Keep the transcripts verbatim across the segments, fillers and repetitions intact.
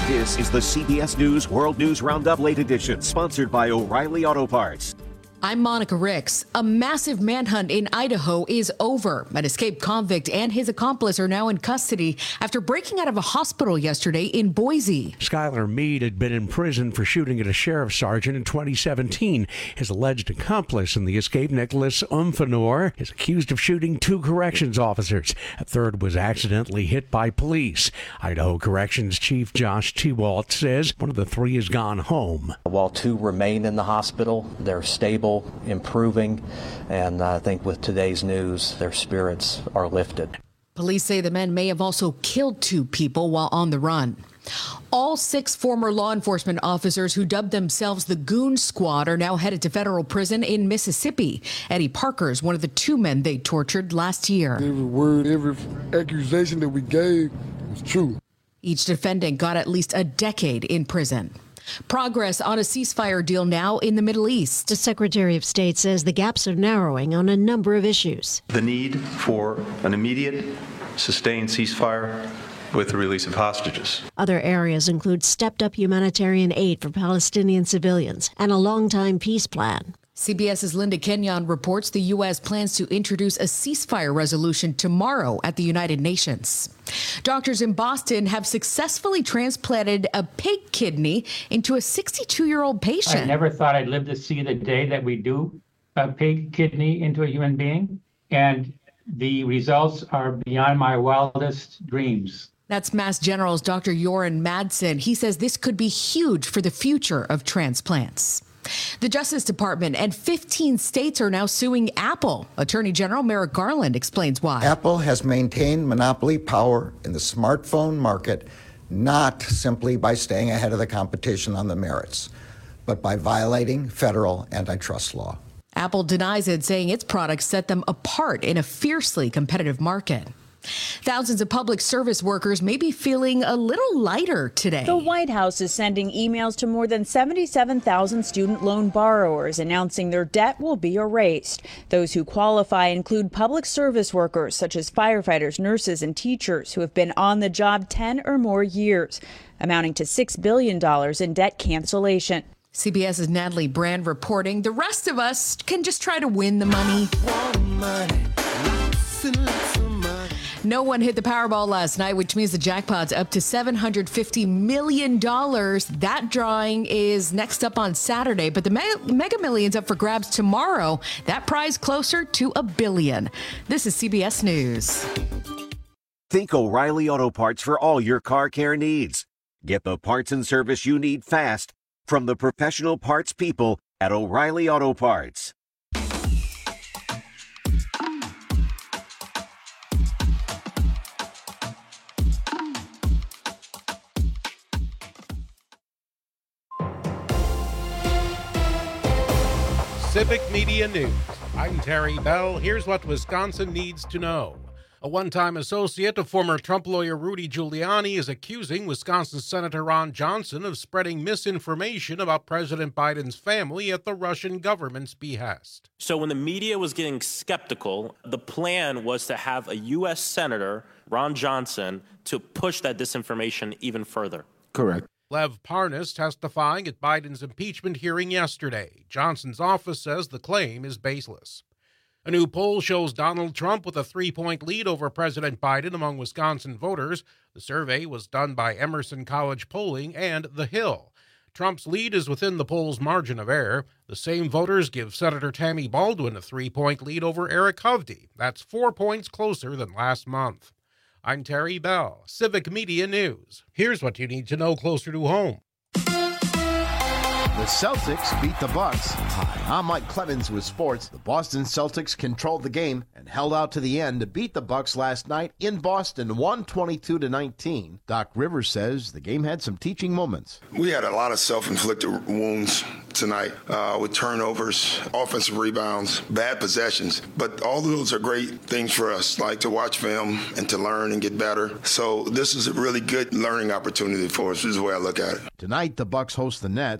This is the C B S News World News Roundup Late Edition, sponsored by O'Reilly Auto Parts. I'm Monica Ricks. A massive manhunt in Idaho is over. An escaped convict and his accomplice are now in custody after breaking out of a hospital yesterday in Boise. Skylar Mead had been in prison for shooting at a sheriff's sergeant in twenty seventeen. His alleged accomplice in the escape, Nicholas Umfanor, is accused of shooting two corrections officers. A third was accidentally hit by police. Idaho Corrections Chief Josh Tewalt says one of the three has gone home. While two remain in the hospital, they're stable, improving, and I think with today's news, their spirits are lifted. Police say the men may have also killed two people while on the run. All six former law enforcement officers who dubbed themselves the Goon Squad are now headed to federal prison in Mississippi. Eddie Parker is one of the two men they tortured last year. Every word, every accusation that we gave was true. Each defendant got at least a decade in prison. Progress on a ceasefire deal now in the Middle East. The Secretary of State says the gaps are narrowing on a number of issues. The need for an immediate, sustained ceasefire with the release of hostages. Other areas include stepped-up humanitarian aid for Palestinian civilians and a long-time peace plan. CBS's Linda Kenyon reports the U S plans to introduce a ceasefire resolution tomorrow at the United Nations. Doctors in Boston have successfully transplanted a pig kidney into a sixty-two-year-old patient. I never thought I'd live to see the day that we do a pig kidney into a human being, and the results are beyond my wildest dreams. That's Mass General's Doctor Joran Madsen. He says this could be huge for the future of transplants. The Justice Department and fifteen states are now suing Apple. Attorney General Merrick Garland explains why. Apple has maintained monopoly power in the smartphone market, not simply by staying ahead of the competition on the merits, but by violating federal antitrust law. Apple denies it, saying its products set them apart in a fiercely competitive market. Thousands of public service workers may be feeling a little lighter today. The White House is sending emails to more than seventy-seven thousand student loan borrowers announcing their debt will be erased. Those who qualify include public service workers such as firefighters, nurses, and teachers who have been on the job ten or more years, amounting to six billion dollars in debt cancellation. CBS's Natalie Brand reporting the rest of us can just try to win the money. money. No one hit the Powerball last night, which means the jackpot's up to seven hundred fifty million dollars. That drawing is next up on Saturday, but the Mega, Mega Millions up for grabs tomorrow. That prize closer to a billion. This is C B S News. Think O'Reilly Auto Parts for all your car care needs. Get the parts and service you need fast from the professional parts people at O'Reilly Auto Parts. Civic Media News. I'm Terry Bell. Here's what Wisconsin needs to know. A one-time associate of former Trump lawyer Rudy Giuliani is accusing Wisconsin Senator Ron Johnson of spreading misinformation about President Biden's family at the Russian government's behest. So when the media was getting skeptical, the plan was to have a U S Senator, Ron Johnson, to push that disinformation even further. Correct. Lev Parnas testifying at Biden's impeachment hearing yesterday. Johnson's office says the claim is baseless. A new poll shows Donald Trump with a three-point lead over President Biden among Wisconsin voters. The survey was done by Emerson College Polling and The Hill. Trump's lead is within the poll's margin of error. The same voters give Senator Tammy Baldwin a three-point lead over Eric Hovde. That's four points closer than last month. I'm Terry Bell, Civic Media News. Here's what you need to know closer to home. The Celtics beat the Bucks. Hi, I'm Mike Clemens with sports. The Boston Celtics controlled the game and held out to the end to beat the Bucks last night in Boston, one twenty-two to nineteen. Doc Rivers says the game had some teaching moments. We had a lot of self-inflicted wounds tonight uh, with turnovers, offensive rebounds, bad possessions. But all of those are great things for us, like to watch film and to learn and get better. So this is a really good learning opportunity for us, is the way I look at it. Tonight, the Bucks host the Nets, and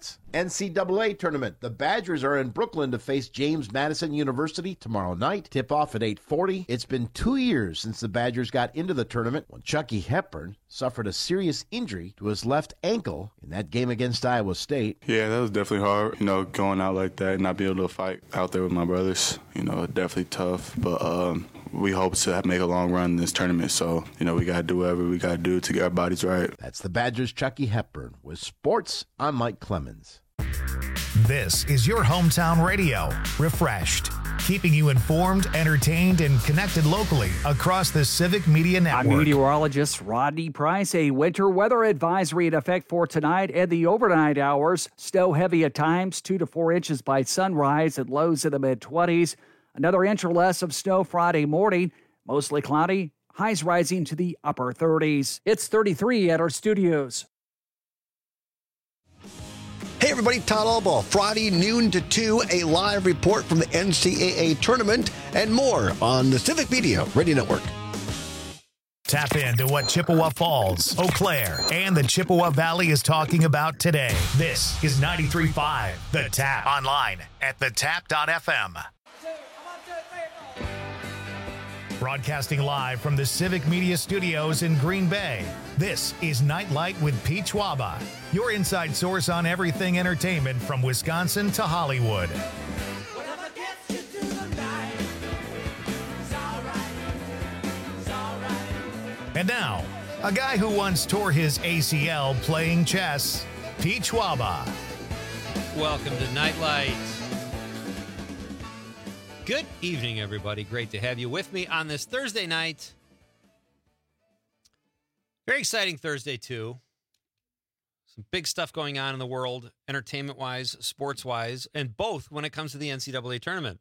N C double A tournament. The Badgers are in Brooklyn to face James Madison University tomorrow night. Tip-off at eight forty. It's been two years since the Badgers got into the tournament when Chucky Hepburn suffered a serious injury to his left ankle in that game against Iowa State. Yeah, that was definitely hard, you know, going out like that and not being able to fight out there with my brothers. You know, definitely tough, but um, we hope to make a long run in this tournament, so, you know, we got to do whatever we got to do to get our bodies right. That's the Badgers' Chucky Hepburn. With sports, I'm Mike Clemens. This is your hometown radio, Refreshed, keeping you informed, entertained, and connected locally across the Civic Media Network. I'm meteorologist Rodney Price. A winter weather advisory in effect for tonight and the overnight hours. Snow heavy at times, two to four inches by sunrise and lows in the mid-twenties. Another inch or less of snow Friday morning, mostly cloudy, highs rising to the upper thirties. It's thirty-three at our studios. Hey everybody, Todd Albaugh. Friday noon to two, a live report from the N C double A tournament and more on the Civic Media Radio Network. Tap into what Chippewa Falls, Eau Claire, and the Chippewa Valley is talking about today. This is ninety-three point five The Tap. Online at the tap dot f m. Broadcasting live from the Civic Media Studios in Green Bay, this is Nightlight with Pete Schwaba, your inside source on everything entertainment from Wisconsin to Hollywood. And now, a guy who once tore his A C L playing chess, Pete Schwaba. Welcome to Nightlight. Good evening, everybody. Great to have you with me on this Thursday night. Very exciting Thursday, too. Some big stuff going on in the world, entertainment-wise, sports-wise, and both when it comes to the N C double A tournament.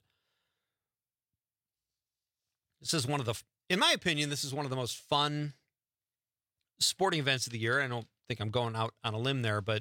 This is one of the, in my opinion, this is one of the most fun sporting events of the year. I don't think I'm going out on a limb there, but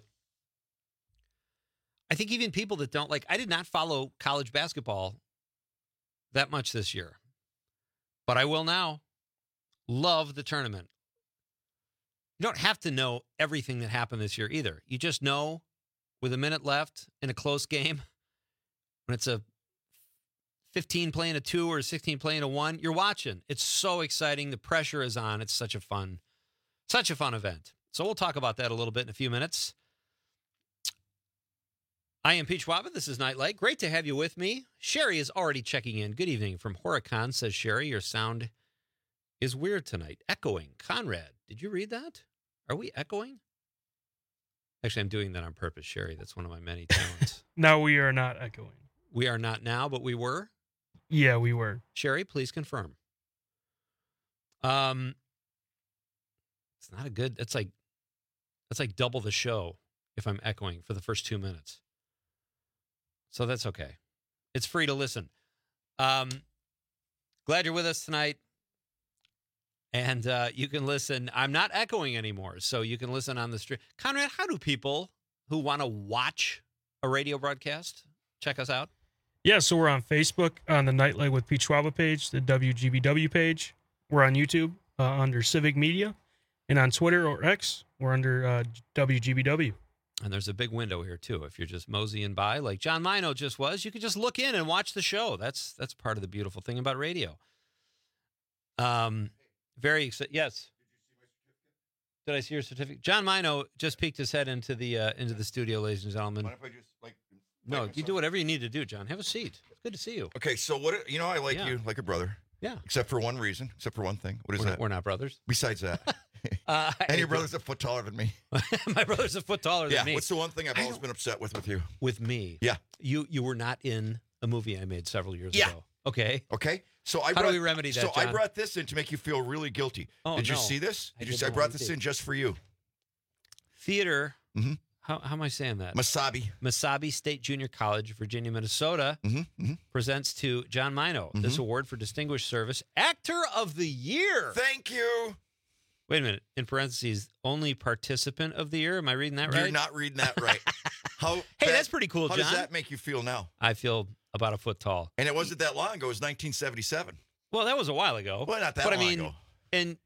I think even people that don't, like, I did not follow college basketball that much this year, but I will now. Love the tournament. You don't have to know everything that happened this year either. You just know with a minute left in a close game, when it's a fifteen playing a two or a sixteen playing a one, you're watching. It's so exciting. The pressure is on. It's such a fun, such a fun event. So we'll talk about that a little bit in a few minutes. I am Pete Schwaba. This is Nightlight. Great to have you with me. Sherry is already checking in. Good evening from Horicon, says Sherry. Your sound is weird tonight. Echoing. Conrad, did you read that? Are we echoing? Actually, I'm doing that on purpose, Sherry. That's one of my many talents. No, we are not echoing. We are not now, but we were? Yeah, we were. Sherry, please confirm. Um, It's not a good, that's like, that's like double the show if I'm echoing for the first two minutes. So that's okay. It's free to listen. Um, glad you're with us tonight. And uh, you can listen. I'm not echoing anymore, so you can listen on the stream. Conrad, how do people who want to watch a radio broadcast check us out? Yeah, so we're on Facebook on the Nightlight with Pete Schwaba page, the W G B W page. We're on YouTube uh, under Civic Media. And on Twitter or X, we're under uh, W G B W. And there's a big window here, too. If you're just moseying by, like John Mino just was, you can just look in and watch the show. That's that's part of the beautiful thing about radio. Um, very excited. Yes. Did I see your certificate? John Mino just peeked his head into the uh, into the studio, ladies and gentlemen. Mind if I just, like, no, myself? You do whatever you need to do, John. Have a seat. It's good to see you. Okay, so what, you know, I like Yeah. you like a brother. Yeah. Except for one reason, except for one thing. What is We're that? not- we're not brothers. Besides that. Uh, and your brother's a foot taller than me. My brother's a foot taller yeah, than me. what's the one thing I've always been upset with with you? With me? Yeah. You you were not in a movie I made several years Yeah. ago. Okay. Okay. So I How brought, do we remedy that, So I John? brought this in to make you feel really guilty. Oh, Did you no. see this? I Did you did see I not brought want to this see in just for you? Theater. Mm-hmm. How, how am I saying that? Masabi. Masabi State Junior College, Virginia, Minnesota, mm-hmm, mm-hmm. presents to John Mino Mm-hmm. this award for distinguished service, Actor of the Year. Thank you. Wait a minute. In parentheses, only participant of the year. Am I reading that right? You're not reading that right. How? Hey, that- that's pretty cool, How John. does that make you feel now? I feel about a foot tall. And it wasn't that long ago. It was nineteen seventy-seven. Well, that was a while ago. Well, not that but long I mean, ago. and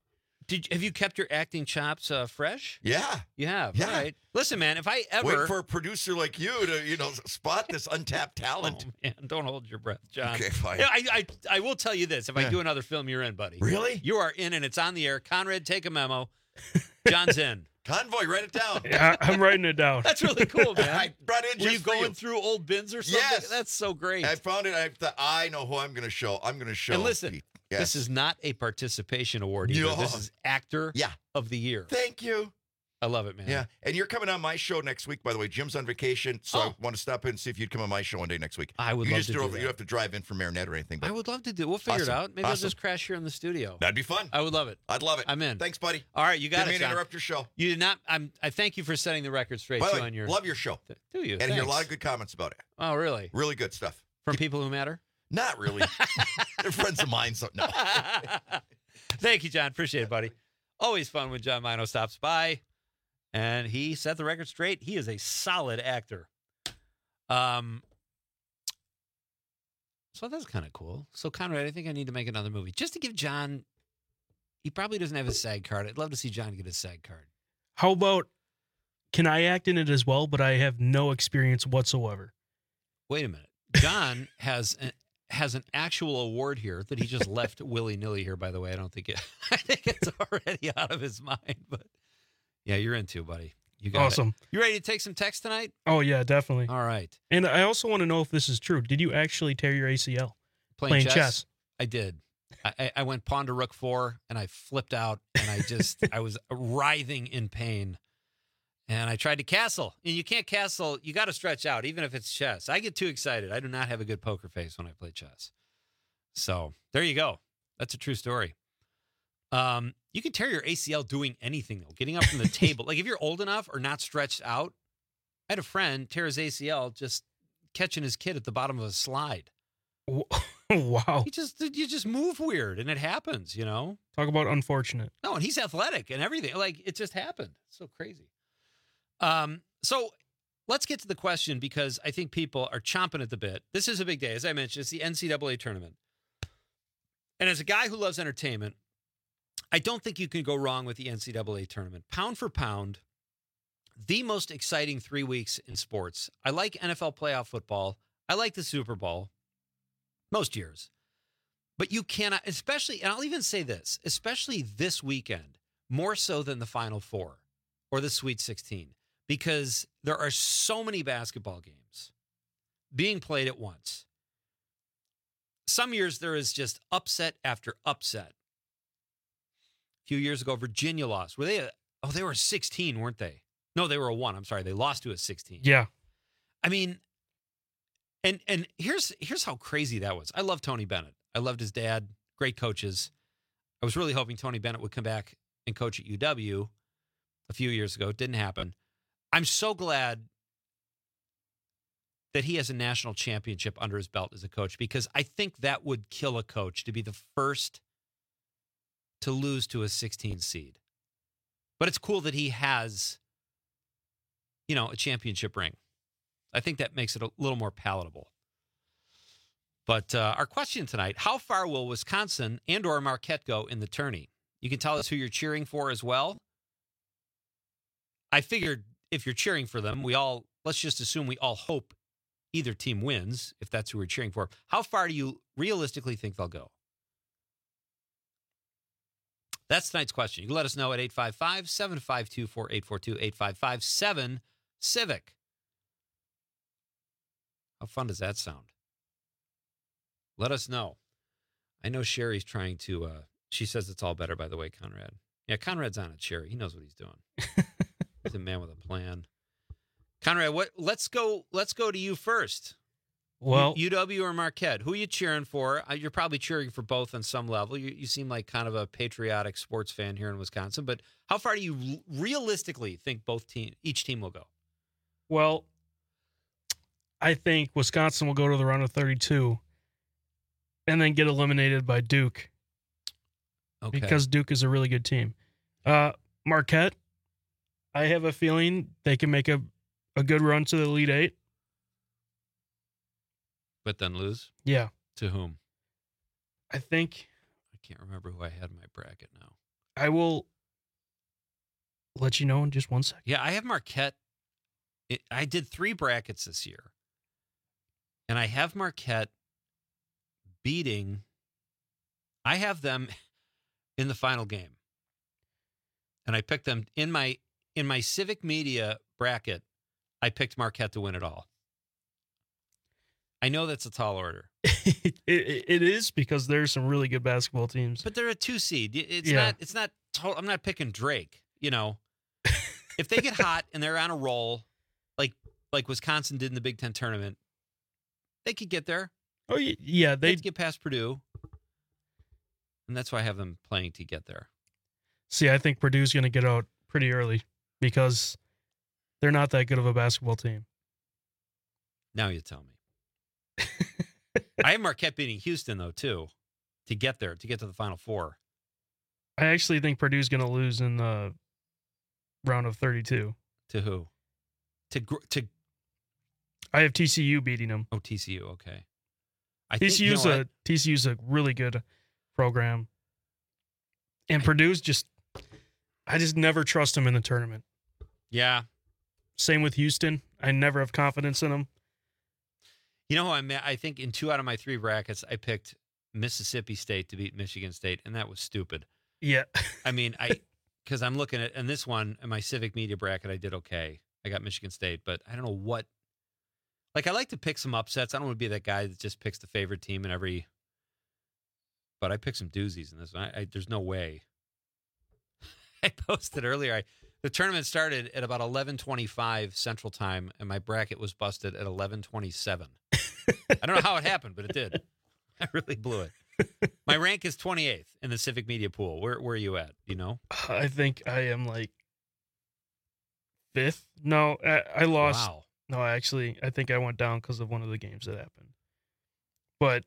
Did have you kept your acting chops uh, fresh? Yeah. You have. Yeah. All right. Listen, man, if I ever Wait for a producer like you to, you know, spot this untapped talent. Oh, man, don't hold your breath, John. Okay, fine. Yeah, I, I I will tell you this: if Yeah. I do another film, you're in, buddy. Really? You are in, and it's on the air. Conrad, take a memo. John's in. Convoy, write it down. Yeah, I'm writing it down. That's really cool, man. I brought in Were just you for going you. through old bins or something? Yes. That's so great. I found it. I thought, I know who I'm going to show. I'm going to show. and listen, Pete. Yes. this is not a participation award either. No. This is actor Yeah. of the year. Thank you. I love it, man. Yeah. And you're coming on my show next week, by the way. Jim's on vacation, so Oh. I want to stop in and see if you'd come on my show one day next week. I would you love just to do drove, that. You don't have to drive in from Marinette or anything. But I would love to do. We'll figure Awesome. it out. Maybe I'll Awesome. just crash here in the studio. That'd be fun. I would love it. I'd love it. I'm in. Thanks, buddy. All right, you got Didn't it. mean to John. interrupt your show. You did not. I'm. I thank you for setting the record straight By the too way, on your. love your show. Do you? And I hear a Thanks. lot of good comments about it. Oh, really? Really good stuff. From people who matter? Not really. They're friends of mine, so no. Thank you, John. Appreciate it, buddy. Always fun when John Mino stops by. And he set the record straight. He is a solid actor. Um, so that's kind of cool. So, Conrad, I think I need to make another movie just to give John. He probably doesn't have his SAG card. I'd love to see John get his SAG card. How about, can I act in it as well, but I have no experience whatsoever? Wait a minute. John has an, has an actual award here that he just left willy-nilly here, by the way. I don't think it, I think it's already out of his mind, but yeah, you're into, buddy. You got Awesome. it. You ready to take some text tonight? Oh, yeah, definitely. All right. And I also want to know if this is true. Did you actually tear your A C L? Playing, chess? I did. I, I- I went pawn to rook four, and I flipped out, and I just, I was writhing in pain. And I tried to castle. And you can't castle. You got to stretch out, even if it's chess. I get too excited. I do not have a good poker face when I play chess. So there you go. That's a true story. Um, you can tear your A C L doing anything, though. Getting up from the table. Like if you're old enough or not stretched out. I had a friend tear his A C L just catching his kid at the bottom of a slide. Wow. He just you just move weird, and it happens, you know. Talk about unfortunate. No, and he's athletic and everything. Like it just happened. It's so crazy. Um, so let's get to the question because I think people are chomping at the bit. This is a big day, as I mentioned. It's the N C double A tournament, and as a guy who loves entertainment, I don't think you can go wrong with the N C double A tournament. Pound for pound, the most exciting three weeks in sports. I like N F L playoff football. I like the Super Bowl. Most years. But you cannot, especially, and I'll even say this, especially this weekend, more so than the Final Four or the Sweet sixteen, because there are so many basketball games being played at once. Some years there is just upset after upset. A few years ago, Virginia lost. Were they a, oh, they were a sixteen, weren't they? No, they were a one. I'm sorry. They lost to a sixteen. Yeah. I mean, And and here's here's how crazy that was. I love Tony Bennett. I loved his dad. Great coaches. I was really hoping Tony Bennett would come back and coach at U W a few years ago. It didn't happen. I'm so glad that he has a national championship under his belt as a coach because I think that would kill a coach to be the first to lose to a sixteen seed. But it's cool that he has, you know, a championship ring. I think that makes it a little more palatable. But uh, our question tonight, how far will Wisconsin and or Marquette go in the tourney? You can tell us who you're cheering for as well. I figured if you're cheering for them, we all, let's just assume we all hope either team wins, if that's who we're cheering for. How far do you realistically think they'll go? That's tonight's question. You can let us know at eight five five, seven five two, four eight four two, eight five five, seven, Civic. How fun does that sound? Let us know. I know Sherry's trying to, uh, she says it's all better, by the way, Conrad. Yeah, Conrad's on it, Sherry. He knows what he's doing. He's a man with a plan. Conrad, what? Let's go, let's go to you first. Well, U W or Marquette? Who are you cheering for? Uh, You're probably cheering for both on some level. You, you seem like kind of a patriotic sports fan here in Wisconsin, but how far do you realistically think both team, each team will go? Well, I think Wisconsin will go to the round of thirty-two and then get eliminated by Duke. Okay. Because Duke is a really good team. Uh, Marquette, I have a feeling they can make a, a good run to the Elite Eight. But then lose? Yeah. To whom? I think. I can't remember who I had in my bracket now. I will let you know in just one second. Yeah, I have Marquette. It, I did three brackets this year, and I have Marquette beating. I have them in the final game, and I picked them in my in my Civic Media bracket. I picked Marquette to win it all. I know that's a tall order. it, it, it is because there's some really good basketball teams. But they're a two seed. It's Yeah. not. It's not. To- I'm not picking Drake. You know, if they get hot and they're on a roll, like like Wisconsin did in the Big Ten tournament, they could get there. Oh y- yeah, They they would get past Purdue, and that's why I have them playing to get there. see. I think Purdue's going to get out pretty early because they're not that good of a basketball team. Now you tell me. I have Marquette beating Houston though too, to get there, to get to the Final Four. I actually think Purdue's going to lose in the round of thirty-two. To who? To gr- to I have T C U beating them. oh T C U. Okay. I think, TCU's you know a what? T C U's a really good program, and Purdue's just. I just never trust them in the tournament. Yeah. Same with Houston. I never have confidence in them. You know who I met? I think in two out of my three brackets, I picked Mississippi State to beat Michigan State, and that was stupid. Yeah. I mean, I because I'm looking at, and this one, in my Civic Media bracket, I did okay. I got Michigan State, but I don't know what. Like, I like to pick some upsets. I don't want to be that guy that just picks the favorite team in every. But I picked some doozies in this one. I, I, there's no way. I posted earlier. I, the tournament started at about eleven twenty-five Central Time, and my bracket was busted at eleven twenty-seven. I don't know how it happened, but it did. I really blew it. My rank is twenty-eighth in the Civic Media pool. Where where are you at? Do you know? I think I am like fifth. No, I, I lost. Wow. No, actually, I think I went down because of one of the games that happened. But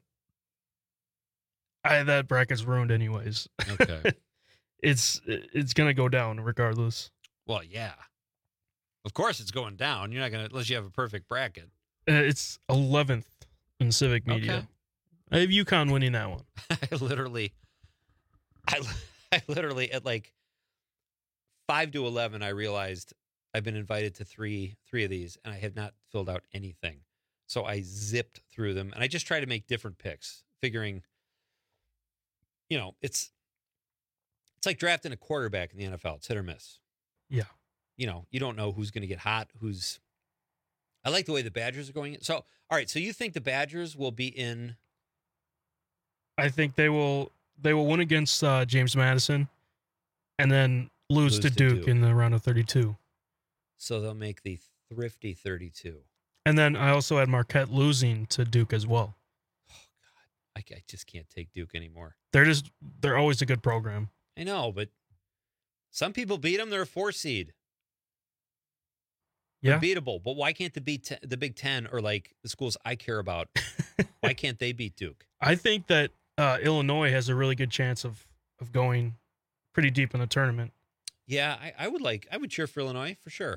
I that bracket's ruined anyways. Okay. it's it's gonna go down regardless. Well, yeah. Of course it's going down. You're not going to, unless you have a perfect bracket. Uh, it's eleventh in Civic Media. Okay. I have UConn winning that one. I literally, I, I literally, at like five to eleven, I realized I've been invited to three, three of these, and I have not filled out anything. So I zipped through them, and I just try to make different picks, figuring, you know, it's, it's like drafting a quarterback in the N F L. It's hit or miss. Yeah. You know, you don't know who's going to get hot, who's. I like the way the Badgers are going. So, all right. So you think the Badgers will be in? I think they will they will win against uh, James Madison, and then lose, Lose to, to Duke, Duke. in the round of thirty-two. So they'll make the thrifty thirty-two. And then I also had Marquette losing to Duke as well. I, I just can't take Duke anymore. They're just they're always a good program. I know, but some people beat them. They're a four seed. Yeah. They're beatable. But why can't the beat te- the Big Ten or like the schools I care about? Why can't they beat Duke? I think that uh, Illinois has a really good chance of of going pretty deep in the tournament. Yeah, I, I would like. I would cheer for Illinois for sure.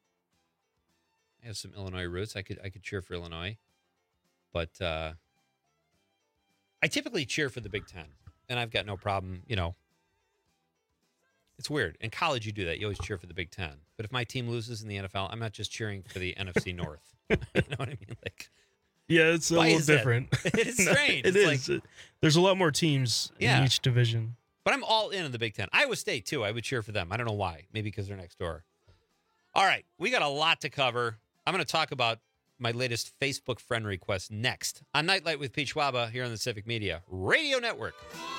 I have some Illinois roots. I could I could cheer for Illinois, but uh, I typically cheer for the Big Ten, and I've got no problem. You know, it's weird. In college, you do that. You always cheer for the Big Ten. But if my team loses in the N F L, I'm not just cheering for the N F C North. You know what I mean? Like, Yeah, it's a why little is that? different. It is strange. It It's is. like- There's a lot more teams Yeah. in each division. But I'm all in on the Big Ten. Iowa State, too. I would cheer for them. I don't know why. Maybe because they're next door. All right. We got a lot to cover. I'm going to talk about my latest Facebook friend request next on Nightlight with Pete Schwaba here on the Civic Media Radio Network.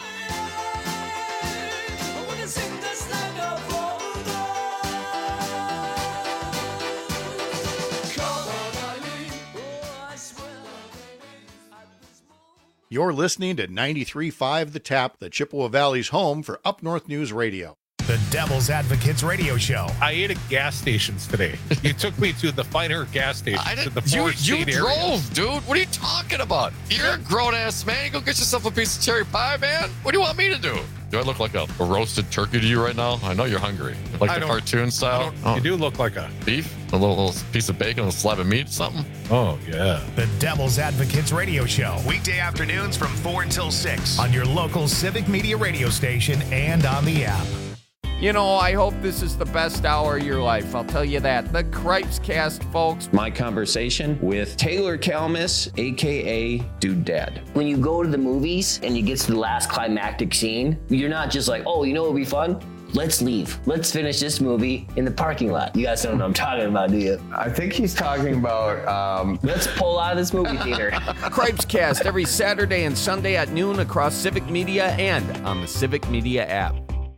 You're listening to ninety-three point five The Tap, the Chippewa Valley's home for Up North News Radio. The Devil's Advocates Radio Show. I ate at gas stations today. You took me to the finer gas station. I to the didn't, you Forest you Seat drove, area. dude. What are you talking about? You're a grown ass man. You go get yourself a piece of cherry pie, man. What do you want me to do? Do I look like a, a roasted turkey to you right now? I know you're hungry. Like I the don't- cartoon style? I don't- You do look like a beef? A little, little piece of bacon, a slab of meat, something? Oh, yeah. The Devil's Advocates Radio Show. Weekday afternoons from four until six on your local Civic Media radio station and on the app. You know, I hope this is the best hour of your life. I'll tell you that. The Cripes Cast, folks. My conversation with Taylor Kalmus, a k a. Dude Dad. When you go to the movies and you get to the last climactic scene, you're not just like, oh, you know what would be fun? Let's leave. Let's finish this movie in the parking lot. You guys don't know what I'm talking about, do you? I think he's talking about, um... let's pull out of this movie theater. Cripes Cast every Saturday and Sunday at noon across Civic Media and on the Civic Media app.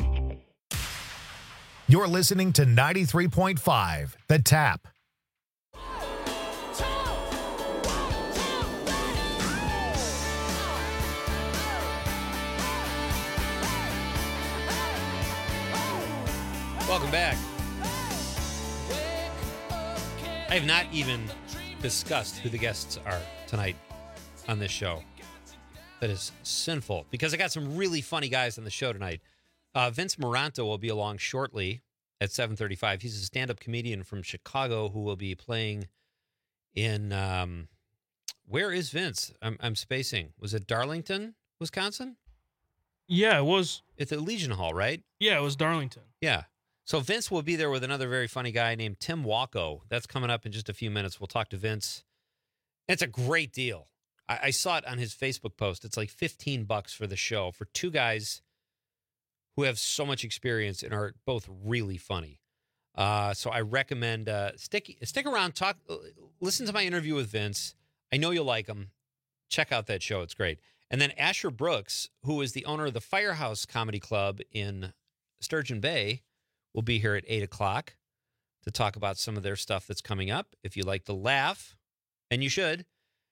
You're listening to ninety-three point five, The Tap. Welcome back. I have not even discussed who the guests are tonight on this show. That is sinful because I got some really funny guys on the show tonight. Uh, Vince Moranto will be along shortly at seven thirty-five. He's a stand-up comedian from Chicago who will be playing in, um, where is Vince? I'm, I'm spacing. Was it Darlington, Wisconsin? Yeah, it was. It's at Legion Hall, right? Yeah, it was Darlington. Yeah. So Vince will be there with another very funny guy named Tim Walko. That's coming up in just a few minutes. We'll talk to Vince. It's a great deal. I, I saw it on his Facebook post. It's like fifteen bucks for the show for two guys who have so much experience and are both really funny. Uh, so I recommend uh, stick stick around, talk, listen to my interview with Vince. I know you'll like him. Check out that show; it's great. And then Asher Brooks, who is the owner of the Firehouse Comedy Club in Sturgeon Bay, will be here at eight o'clock to talk about some of their stuff that's coming up. If you like to laugh, and you should.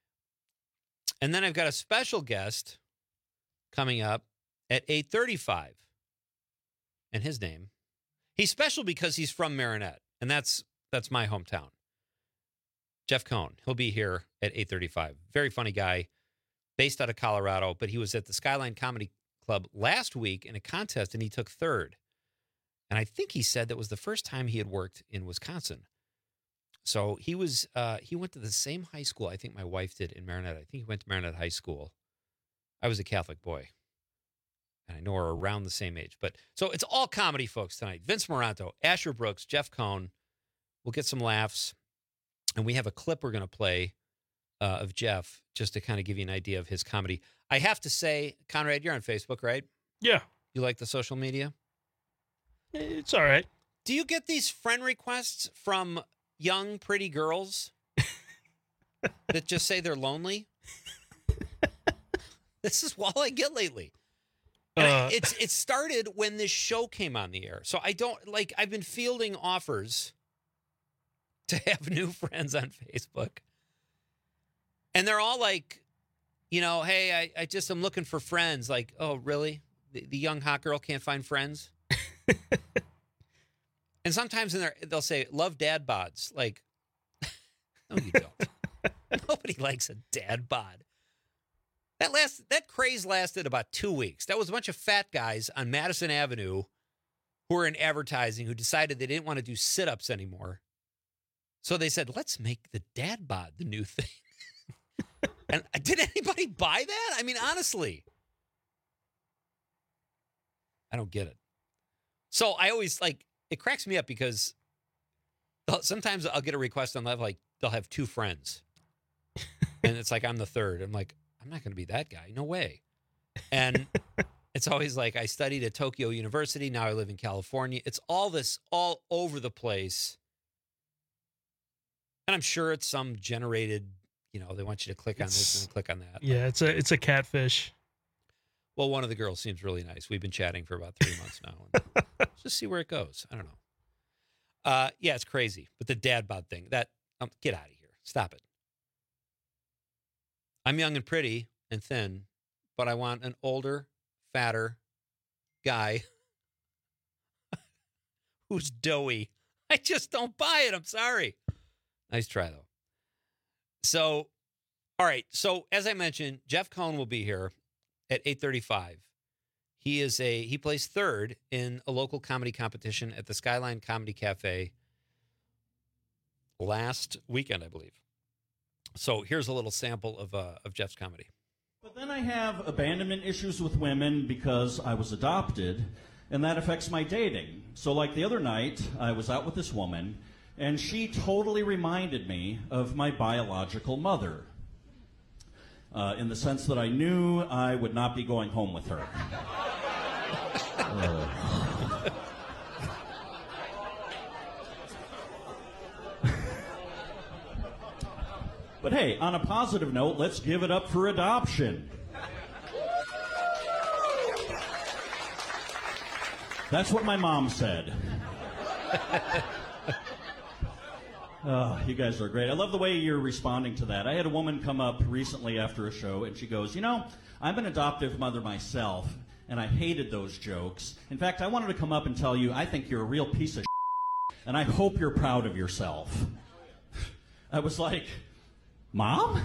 And then I've got a special guest coming up at eight thirty-five. And his name, he's special because he's from Marinette, and that's that's my hometown. Jeff Cohn, he'll be here at eight thirty-five. Very funny guy, based out of Colorado, but he was at the Skyline Comedy Club last week in a contest, and he took third. And I think he said that was the first time he had worked in Wisconsin. So he was uh, he went to the same high school I think my wife did in Marinette. I think he went to Marinette High School. I was a Catholic boy. And I know we're around the same age. But so it's all comedy, folks, tonight. Vince Moranto, Asher Brooks, Jeff Cohn. We'll get some laughs. And we have a clip we're going to play uh, of Jeff just to kind of give you an idea of his comedy. I have to say, Conrad, you're on Facebook, right? Yeah. You like the social media? It's all right. Do you get these friend requests from young, pretty girls that just say they're lonely? This is all I get lately. And Uh, I, it's it started when this show came on the air. So I don't like I've been fielding offers to have new friends on Facebook. And they're all like, you know, hey, I, I just am looking for friends. Like, oh, really? The, the young hot girl can't find friends? And sometimes in there they'll say, love dad bods. Like, no, you don't. Nobody likes a dad bod. That last that craze lasted about two weeks. That was a bunch of fat guys on Madison Avenue who were in advertising who decided they didn't want to do sit-ups anymore. So they said, let's make the dad bod the new thing. And did anybody buy that? I mean, honestly. I don't get it. So I always, like, it cracks me up because sometimes I'll get a request on live, like, they'll have two friends. And it's like, I'm the third. I'm like, I'm not going to be that guy. No way. And it's always like, I studied at Tokyo University. Now I live in California. It's all this all over the place. And I'm sure it's some generated, you know, they want you to click on this and click on that. Yeah, it's a it's a catfish. Well, one of the girls seems really nice. We've been chatting for about three months now. And let's just see where it goes. I don't know. Uh, yeah, it's crazy. But the dad bod thing, that, um, get out of here. Stop it. I'm young and pretty and thin, but I want an older, fatter guy who's doughy. I just don't buy it. I'm sorry. Nice try, though. So, all right. So, as I mentioned, Jeff Cohn will be here at eight thirty-five. He is a he plays third in a local comedy competition at the Skyline Comedy Cafe last weekend, I believe. So here's a little sample of uh, of Jeff's comedy. But then I have abandonment issues with women because I was adopted, and that affects my dating. So like the other night, I was out with this woman, and she totally reminded me of my biological mother, uh, in the sense that I knew I would not be going home with her. uh. But hey, on a positive note, let's give it up for adoption. That's what my mom said. Oh, you guys are great. I love the way you're responding to that. I had a woman come up recently after a show, and she goes, you know, I'm an adoptive mother myself, and I hated those jokes. In fact, I wanted to come up and tell you I think you're a real piece of shit, and I hope you're proud of yourself. I was like... Mom?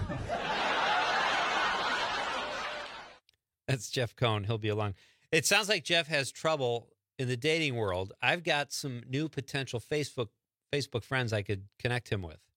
That's Jeff Cohn. He'll be along. It sounds like Jeff has trouble in the dating world. I've got some new potential Facebook Facebook friends I could connect him with.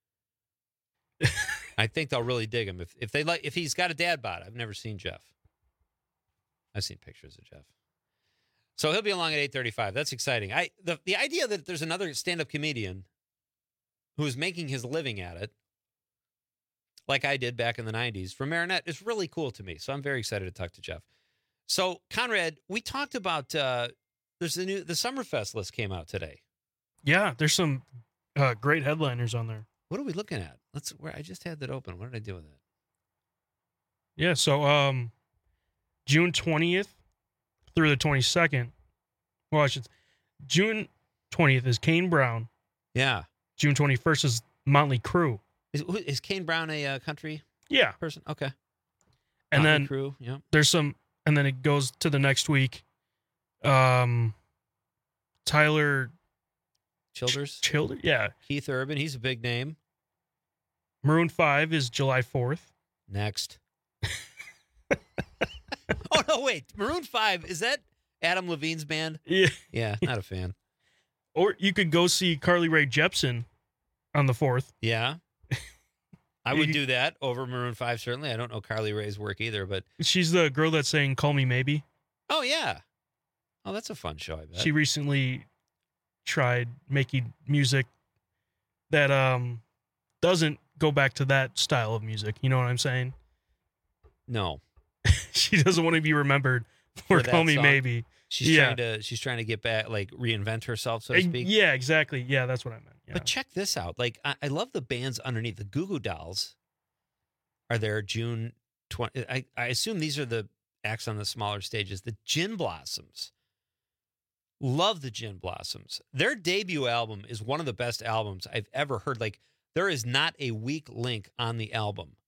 I think they'll really dig him if if they like if he's got a dad bod. I've never seen Jeff. I've seen pictures of Jeff. So he'll be along at eight thirty-five. That's exciting. I the the idea that there's another stand-up comedian who is making his living at it, like I did back in the nineties, from Marinette is really cool to me. So I'm very excited to talk to Jeff. So, Conrad, we talked about, uh, there's the new, the Summerfest list came out today. Yeah, there's some uh, great headliners on there. What are we looking at? Let's, where I just had that open. What did I do with it? Yeah, so um, June twentieth through the twenty-second. Well, I should, June twentieth is Kane Brown. Yeah. June twenty-first is Motley Crue. Is, is Kane Brown a uh, country yeah. person? Okay. And Motley then Crue, yeah. There's some, and then it goes to the next week. Um, Tyler Childers? Ch- Childers, yeah. Keith Urban, he's a big name. Maroon five is July fourth. Next. Oh, no, wait. Maroon five, is that Adam Levine's band? Yeah. Yeah, not a fan. Or you could go see Carly Rae Jepsen on the fourth. Yeah. I would do that over Maroon five, certainly. I don't know Carly Rae's work either, but... She's the girl that's saying Call Me Maybe. Oh, yeah. Oh, that's a fun show, I bet. She recently tried making music that um doesn't go back to that style of music. You know what I'm saying? No. She doesn't want to be remembered for, for Call Me song. Maybe. She's yeah. trying to she's trying to get back, like reinvent herself, so to speak. Yeah, exactly. Yeah, that's what I meant. Yeah. But check this out. Like, I, I love the bands underneath. The Goo Goo Dolls are there June twentieth. I, I assume these are the acts on the smaller stages. The Gin Blossoms. Love the Gin Blossoms. Their debut album is one of the best albums I've ever heard. Like, there is not a weak link on the album.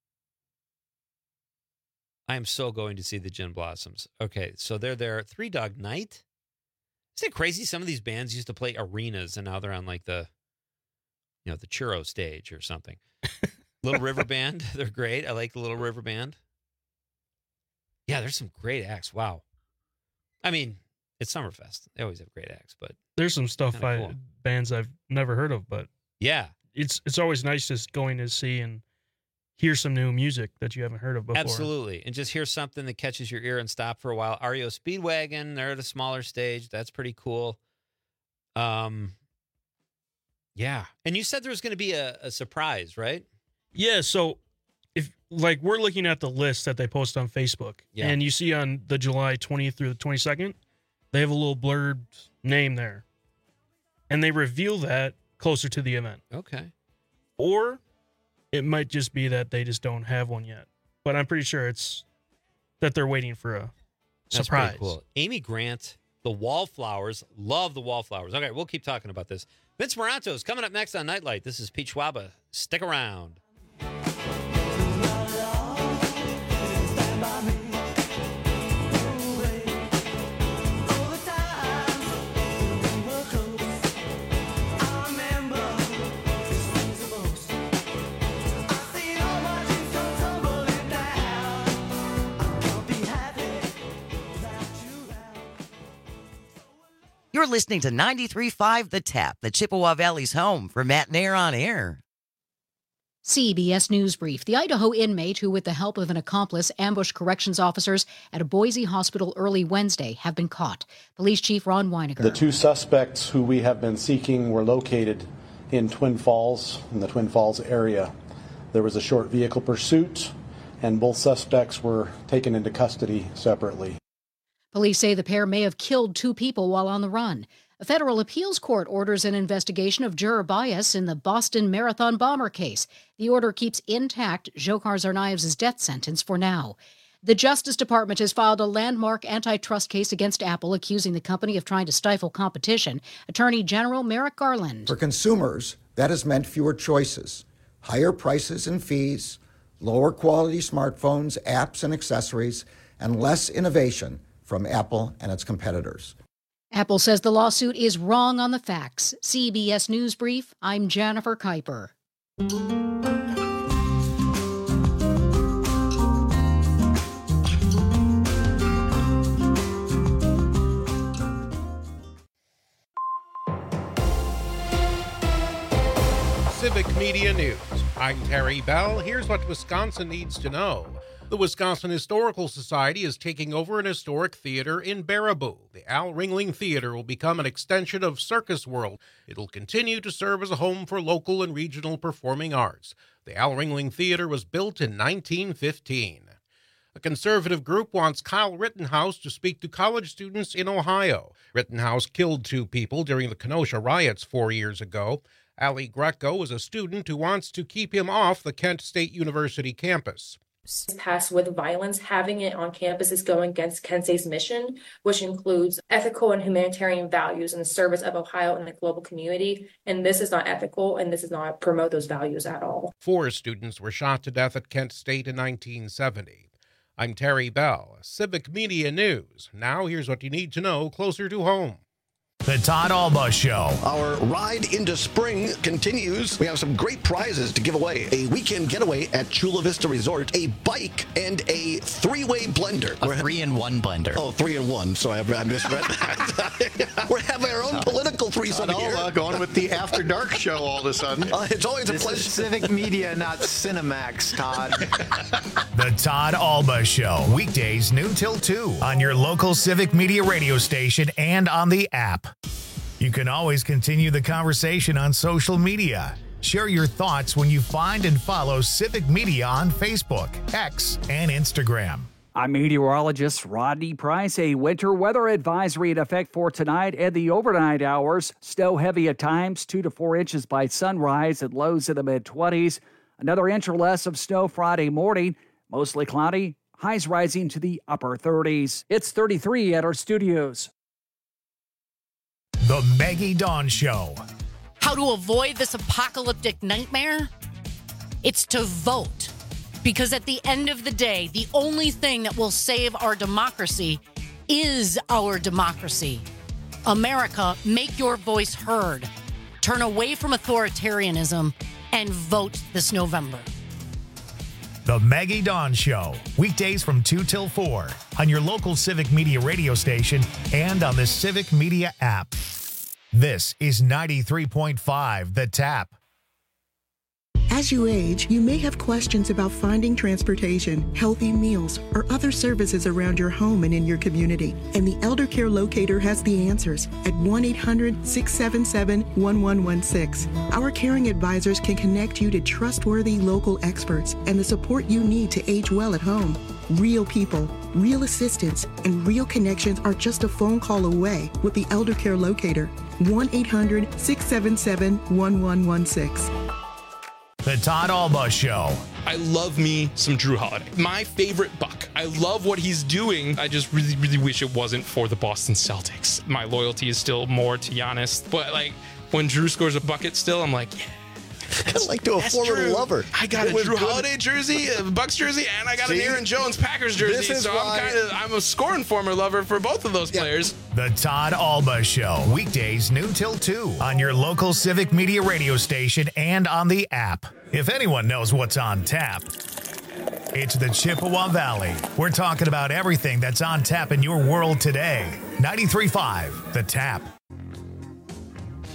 I am so going to see the Gin Blossoms. Okay, so they're there. Three Dog Night. Isn't it crazy? Some of these bands used to play arenas, and now they're on like the, you know, the churro stage or something. Little River Band, they're great. I like the Little River Band. Yeah, there's some great acts. Wow. I mean, it's Summerfest. They always have great acts, but there's some stuff kinda I cool. bands I've never heard of, but yeah, it's it's always nice just going to see and hear some new music that you haven't heard of before. Absolutely. And just hear something that catches your ear and stop for a while. R E O Speedwagon, they're at a smaller stage. That's pretty cool. Um, yeah. And you said there was going to be a, a surprise, right? Yeah. So if like we're looking at the list that they post on Facebook, Yeah. and you see on the July twentieth through the twenty-second, they have a little blurred name there. And they reveal that closer to the event. Okay. Or it might just be that they just don't have one yet. But I'm pretty sure it's that they're waiting for a That's surprise. pretty cool. Amy Grant, the Wallflowers. Love the Wallflowers. Okay, we'll keep talking about this. Vince Moranto's coming up next on Nightlight. This is Pete Schwaba. Stick around. You're listening to ninety-three point five The Tap, the Chippewa Valley's home for Matt Nair on Air. C B S News Brief. The Idaho inmate who, with the help of an accomplice, ambushed corrections officers at a Boise hospital early Wednesday have been caught. Police Chief Ron Weiniger. The two suspects who we have been seeking were located in Twin Falls, in the Twin Falls area. There was a short vehicle pursuit, and both suspects were taken into custody separately. Police say the pair may have killed two people while on the run. A federal appeals court orders an investigation of juror bias in the Boston Marathon bomber case. The order keeps intact Dzhokhar Tsarnaev's death sentence for now. The Justice Department has filed a landmark antitrust case against Apple, accusing the company of trying to stifle competition. Attorney General Merrick Garland. For consumers, that has meant fewer choices, higher prices and fees, lower quality smartphones, apps, and accessories, and less innovation from Apple and its competitors. Apple says the lawsuit is wrong on the facts. C B S News Brief, I'm Jennifer Kuiper. Civic Media News. I'm Terry Bell. Here's what Wisconsin needs to know. The Wisconsin Historical Society is taking over an historic theater in Baraboo. The Al Ringling Theater will become an extension of Circus World. It'll continue to serve as a home for local and regional performing arts. The Al Ringling Theater was built in nineteen fifteen. A conservative group wants Kyle Rittenhouse to speak to college students in Ohio. Rittenhouse killed two people during the Kenosha riots four years ago. Ali Greco is a student who wants to keep him off the Kent State University campus. Passed with violence, having it on campus is going against Kent State's mission, which includes ethical and humanitarian values in the service of Ohio and the global community. And this is not ethical, and this does not promote those values at all. Four students were shot to death at Kent State in nineteen seventy. I'm Terry Bell, Civic Media News. Now here's what you need to know closer to home. The Todd Alba Show. Our ride into spring continues. We have some great prizes to give away. A weekend getaway at Chula Vista Resort, a bike, and a three-way blender. A three-in-one blender. Oh, three-in-one. So I, I misread that. We're having our own political threesome here. Alba going with the After Dark show all of a sudden. Uh, it's always a this pleasure. Is Civic Media, not Cinemax, Todd. The Todd Alba Show. Weekdays noon till two on your local Civic Media radio station and on the app. You can always continue the conversation on social media. Share your thoughts when you find and follow Civic Media on Facebook, X, and Instagram. I'm meteorologist Rodney Price. A winter weather advisory in effect for tonight and the overnight hours. Snow heavy at times, two to four inches by sunrise and lows in the mid-twenties. Another inch or less of snow Friday morning. Mostly cloudy, highs rising to the upper thirties. It's thirty-three at our studios. The Maggie Dawn Show. How to avoid this apocalyptic nightmare? It's to vote. Because at the end of the day, the only thing that will save our democracy is our democracy. America, make your voice heard. Turn away from authoritarianism and vote this November. The Maggie Dawn Show. Weekdays from two till four on your local Civic Media radio station and on the Civic Media app. This is ninety-three point five The Tap. As you age, you may have questions about finding transportation, healthy meals, or other services around your home and in your community. And the Elder Care Locator has the answers at one eight hundred, six seven seven, one one one six. Our caring advisors can connect you to trustworthy local experts and the support you need to age well at home. Real people, real assistance, and real connections are just a phone call away with the Elder Care Locator. one eight hundred, six seven seven, one one one six. The Todd Alba Show. I love me some Drew Holiday. My favorite Buck. I love what he's doing. I just really, really wish it wasn't for the Boston Celtics. My loyalty is still more to Giannis. But like when Drew scores a bucket still, I'm like, yeah. Kind of like to a former Drew. lover. I got It a was Drew good. Holiday jersey, a Bucks jersey, and I got See? an Aaron Jones Packers jersey. This is so why- I'm kind of I'm a scoring former lover for both of those players. The Todd Alba Show. Weekdays noon till two on your local Civic Media radio station and on the app. If anyone knows what's on tap, it's the Chippewa Valley. We're talking about everything that's on tap in your world today. ninety-three point five The Tap.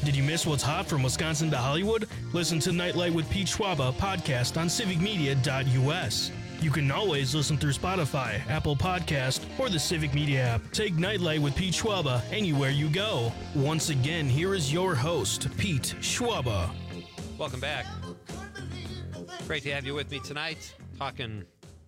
Did you miss what's hot from Wisconsin to Hollywood? Listen to Nightlight with Pete Schwaba podcast on civic media dot U S. You can always listen through Spotify, Apple Podcast, or the Civic Media app. Take Nightlight with Pete Schwaba anywhere you go. Once again, here is your host, Pete Schwaba. Welcome back. Great to have you with me tonight. Talking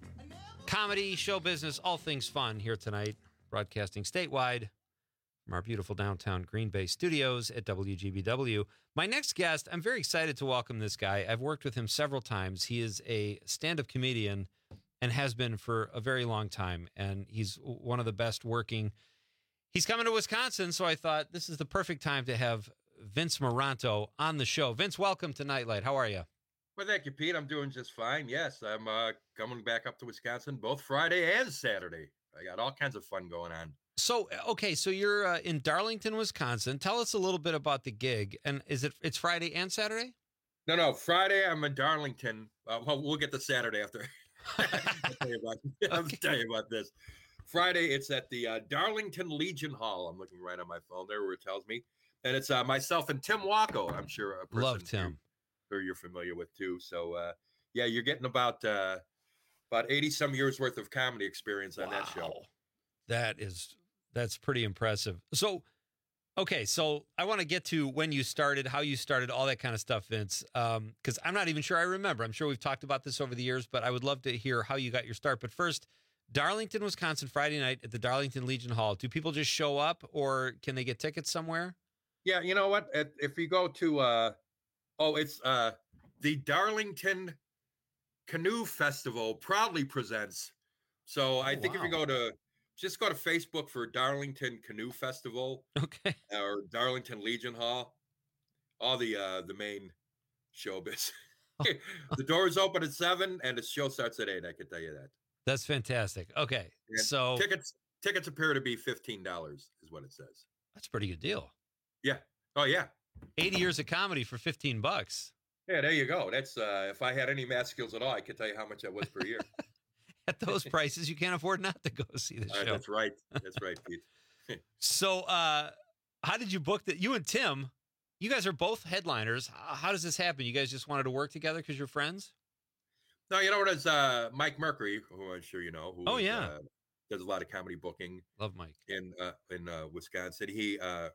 comedy, show business, all things fun here tonight. Broadcasting statewide from our beautiful downtown Green Bay studios at W G B W. My next guest, I'm very excited to welcome this guy. I've worked with him several times. He is a stand-up comedian and has been for a very long time, and he's one of the best working. He's coming to Wisconsin, so I thought this is the perfect time to have Vince Moranto on the show. Vince, welcome to Nightlight. How are you? Well, thank you, Pete. I'm doing just fine. Yes, I'm uh, coming back up to Wisconsin both Friday and Saturday. I got all kinds of fun going on. So, okay, so you're uh, in Darlington, Wisconsin. Tell us a little bit about the gig. And is it it's Friday and Saturday? No, no, Friday I'm in Darlington. Uh, well, we'll get to Saturday after. I'll, tell you about, I'll okay. tell you about this. Friday, it's at the uh, Darlington Legion Hall. I'm looking right on my phone there where it tells me. And it's uh, myself and Tim Wacko. I'm sure a person Love Tim. Who, who you're familiar with too. So, uh, yeah, you're getting about uh, about eighty some years worth of comedy experience on wow. that show. That is... That's pretty impressive. So, okay, so I want to get to when you started, how you started, all that kind of stuff, Vince, because um, I'm not even sure I remember. I'm sure we've talked about this over the years, but I would love to hear how you got your start. But first, Darlington, Wisconsin, Friday night at the Darlington Legion Hall. Do people just show up, or can they get tickets somewhere? Yeah, you know what? If you go to, uh, oh, it's uh, the Darlington Canoe Festival proudly presents. So I oh, think wow. if you go to... Just go to Facebook for Darlington Canoe Festival, okay, or Darlington Legion Hall. All the uh, the main showbiz. The doors open at seven, and the show starts at eight. I can tell you that. That's fantastic. Okay, and so tickets tickets appear to be fifteen dollars, is what it says. That's a pretty good deal. Yeah. Oh yeah. Eighty years of comedy for fifteen bucks. Yeah, there you go. That's uh, if I had any math skills at all, I could tell you how much that was per year. At those prices, you can't afford not to go see the show. Uh, that's right. That's right, Pete. So, uh, how did you book that? You and Tim, you guys are both headliners. How does this happen? You guys just wanted to work together because you're friends? No, you know what? It's uh, Mike Mercury, who I'm sure you know. Who oh is, yeah, uh, does a lot of comedy booking. Love Mike in uh, in uh, Wisconsin. He uh,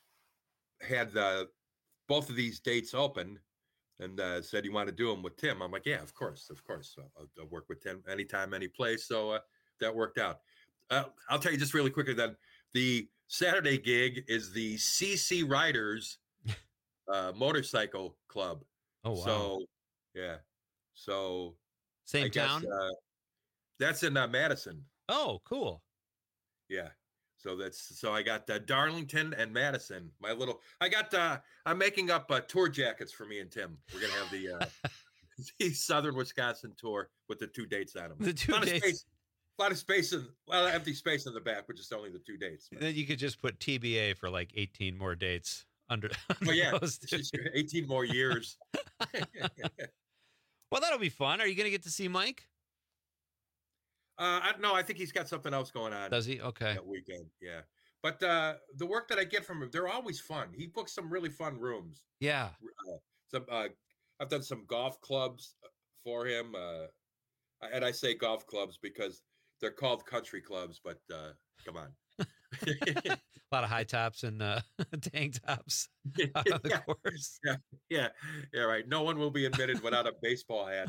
had the both of these dates open. And uh, said he wanted to do them with Tim. I'm like, yeah, of course, of course. I'll, I'll work with Tim anytime, any place. So uh, that worked out. Uh, I'll tell you just really quickly that the Saturday gig is the C C Riders uh, Motorcycle Club. Oh, wow. So, yeah. So, same I town? Guess, uh, that's in uh, Madison. Oh, cool. Yeah. So that's so I got uh, Darlington and Madison. My little, I got. Uh, I'm making up uh, tour jackets for me and Tim. We're gonna have the uh, the Southern Wisconsin tour with the two dates on them. The two a lot dates. Of space, a lot of space in, well, empty space in the back, which is only the two dates. But. Then you could just put T B A for like eighteen more dates under. under oh yeah, those two. eighteen more years. Well, that'll be fun. Are you gonna get to see Mike? Uh, I, no, I think he's got something else going on. Does he? Okay. That weekend, yeah. But uh, the work that I get from him, they're always fun. He books some really fun rooms. Yeah. Uh, some uh, I've done some golf clubs for him, uh, and I say golf clubs because they're called country clubs. But uh, come on, a lot of high tops and uh, tank tops out on the yeah. course. Yeah, yeah, yeah. Right. No one will be admitted without a baseball hat.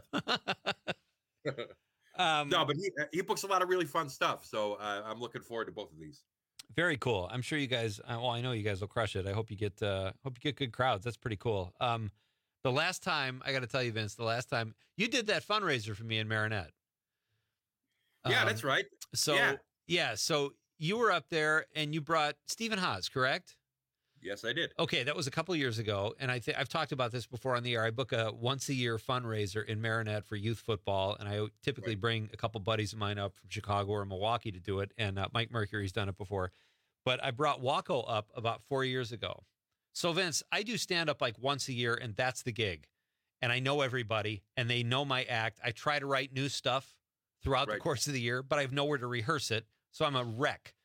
Um, no, but he he books a lot of really fun stuff, so uh, I'm looking forward to both of these. Very cool. I'm sure you guys. Uh, well, I know you guys will crush it. I hope you get. Uh, hope you get good crowds. That's pretty cool. Um, the last time I got to tell you, Vince, the last time you did that fundraiser for me in Marinette. Yeah, um, that's right. So yeah. yeah, so you were up there and you brought Stephen Haas, correct? Yes, I did. Okay, that was a couple years ago, and I think I've talked about this before on the air. I book a once a year fundraiser in Marinette for youth football, and I typically right. bring a couple buddies of mine up from Chicago or Milwaukee to do it. And uh, Mike Mercury's done it before, but I brought Wacko up about four years ago. So Vince, I do stand up like once a year, and that's the gig. And I know everybody, and they know my act. I try to write new stuff throughout right. the course of the year, but I have nowhere to rehearse it, so I'm a wreck.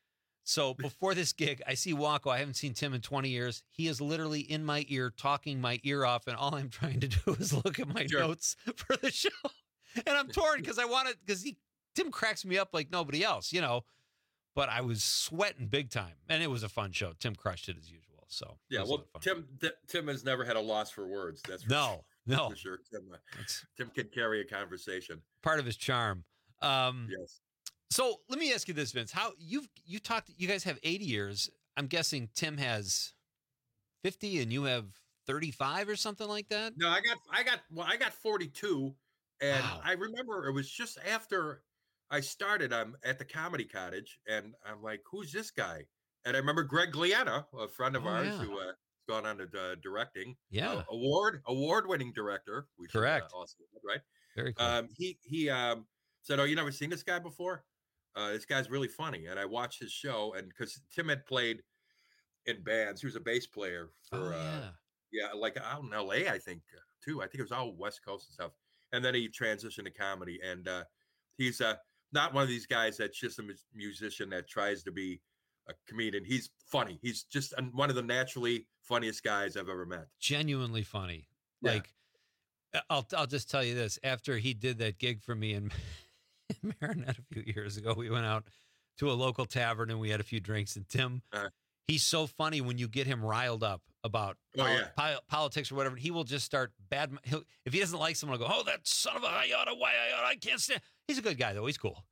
So before this gig, I see Waco. I haven't seen Tim in twenty years. He is literally in my ear, talking my ear off, and all I'm trying to do is look at my Sure. notes for the show. And I'm torn because I want to, because he Tim cracks me up like nobody else, you know. But I was sweating big time, and it was a fun show. Tim crushed it as usual. So it Yeah, was a well, lot of fun. Tim T- Tim has never had a loss for words. That's for No, sure. no. for sure. Tim, uh, Tim can carry a conversation. Part of his charm. Um, yes. So let me ask you this, Vince. How you've you talked? You guys have eighty years. I'm guessing Tim has fifty, and you have thirty-five or something like that. No, I got I got well, I got forty-two, and Wow. I remember it was just after I started. I'm at the Comedy Cottage, and I'm like, "Who's this guy?" And I remember Greg Gliena, a friend of Oh, ours yeah. who uh, has gone on to uh, directing. Yeah. uh, award award winning director. We should, uh, Correct. also add, right? Very cool. Um, he he um, said, "Oh, you never seen this guy before? Uh, this guy's really funny." And I watched his show, and because Tim had played in bands, he was a bass player for Oh, uh, yeah, like out in L A, I think uh, too. I think it was all West Coast and stuff. And then he transitioned to comedy, and uh, he's uh, not one of these guys that's just a mu- musician that tries to be a comedian. He's funny. He's just an- one of the naturally funniest guys I've ever met. Genuinely funny. Yeah. Like, I'll I'll just tell you this. After he did that gig for me in, in Marinette a few years ago, we went out to a local tavern and we had a few drinks. And Tim, Uh, he's so funny when you get him riled up about Oh, poli- yeah. poli- politics or whatever. He will just start bad. He'll, if he doesn't like someone, he'll go, "Oh, that son of a Iota, why Iota? I can't stand." He's a good guy though. He's cool.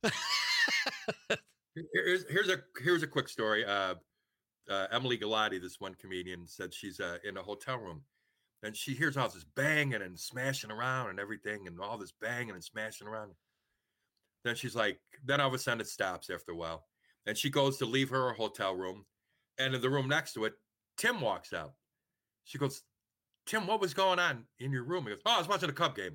Here's here's a here's a quick story. Uh, uh, Emily Galati, this one comedian, said she's uh, in a hotel room, and she hears all this banging and smashing around and everything, and all this banging and smashing around. Then she's like, then all of a sudden it stops after a while, and she goes to leave her hotel room, and in the room next to it, Tim walks out. She goes, "Tim, what was going on in your room?" He goes, "Oh, I was watching a Cub game."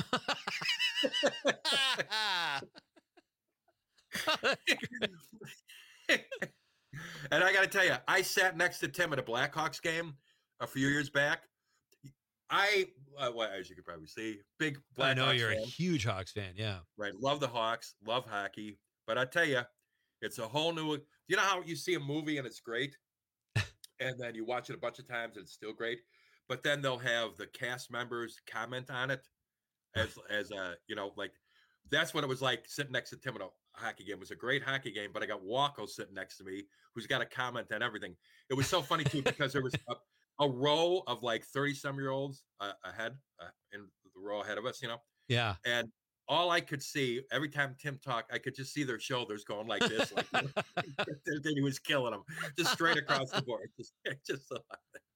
And I got to tell you, I sat next to Tim at a Blackhawks game a few years back. I, uh, well, as you can probably see, big Blackhawks I know you're fan. a huge Hawks fan. Yeah. Right. Love the Hawks, love hockey. But I tell you, it's a whole new, you know how you see a movie and it's great? And then you watch it a bunch of times and it's still great. But then they'll have the cast members comment on it as, as a, you know, like that's what it was like sitting next to Tim at a hockey game. It was a great hockey game, but I got Waco sitting next to me who's got a comment on everything. It was so funny too, because there was a, a row of like thirty some year olds uh, ahead uh, in the row ahead of us, you know? Yeah. And all I could see every time Tim talked, I could just see their shoulders going like this, like then he was killing them, just straight across the board. Just, just so,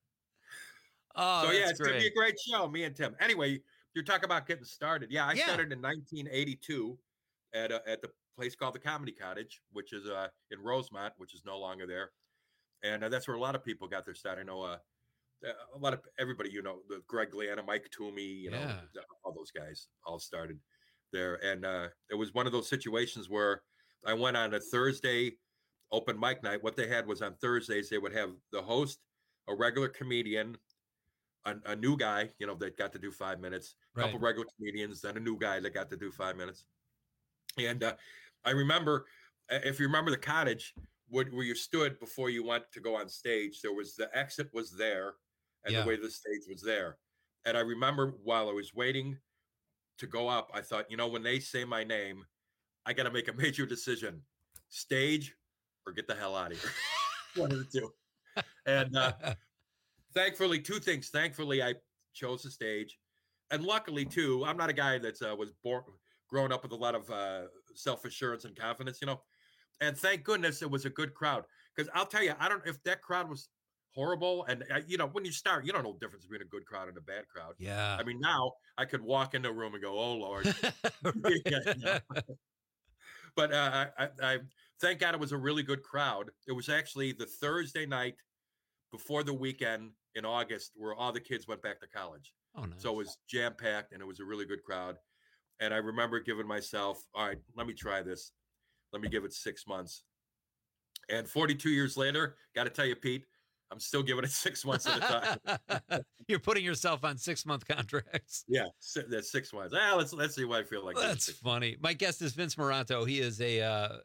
Oh, so yeah, that's it's gonna be a great. great show. Me and Tim. Anyway, you're talking about getting started. Yeah, I Yeah. started in nineteen eighty-two at a, at the place called the Comedy Cottage, which is uh in Rosemont, which is no longer there, and uh, that's where a lot of people got their start. I know uh, a lot of everybody, you know, the Greg Gliena, Mike Toomey, you know, Yeah. the- all those guys all started there, and uh, it was one of those situations where I went on a Thursday open mic night. What they had was on Thursdays they would have the host, a regular comedian, a, a new guy, you know, that got to do five minutes, a couple Right. regular comedians, then a new guy that got to do five minutes. And uh, I remember, uh, if you remember the cottage, where, where you stood before you went to go on stage, there was the exit was there, and Yeah. the way the stage was there. And I remember while I was waiting to go up, I thought, you know, when they say my name, I got to make a major decision: stage or get the hell out of here. One of the two. And uh, thankfully, two things. Thankfully, I chose the stage, and luckily, too, I'm not a guy that uh, was born, grown up with a lot of uh, self assurance and confidence, you know. And thank goodness it was a good crowd, because I'll tell you, I don't if that crowd was horrible, and uh, you know, when you start, you don't know the difference between a good crowd and a bad crowd. Yeah. I mean, now I could walk into a room and go, "Oh Lord." Yeah, no. But uh, I, I, I thank God it was a really good crowd. It was actually the Thursday night before the weekend in August where all the kids went back to college. Oh, nice. So it was jam packed and it was a really good crowd. And I remember giving myself, all right, let me try this. Let me give it six months. And forty-two years later, got to tell you, Pete, I'm still giving it six months at a time. You're putting yourself on six month contracts. Yeah, si- that's six months. Ah, let's let's see what I feel like. That's funny. My guest is Vince Moranto. He is a uh,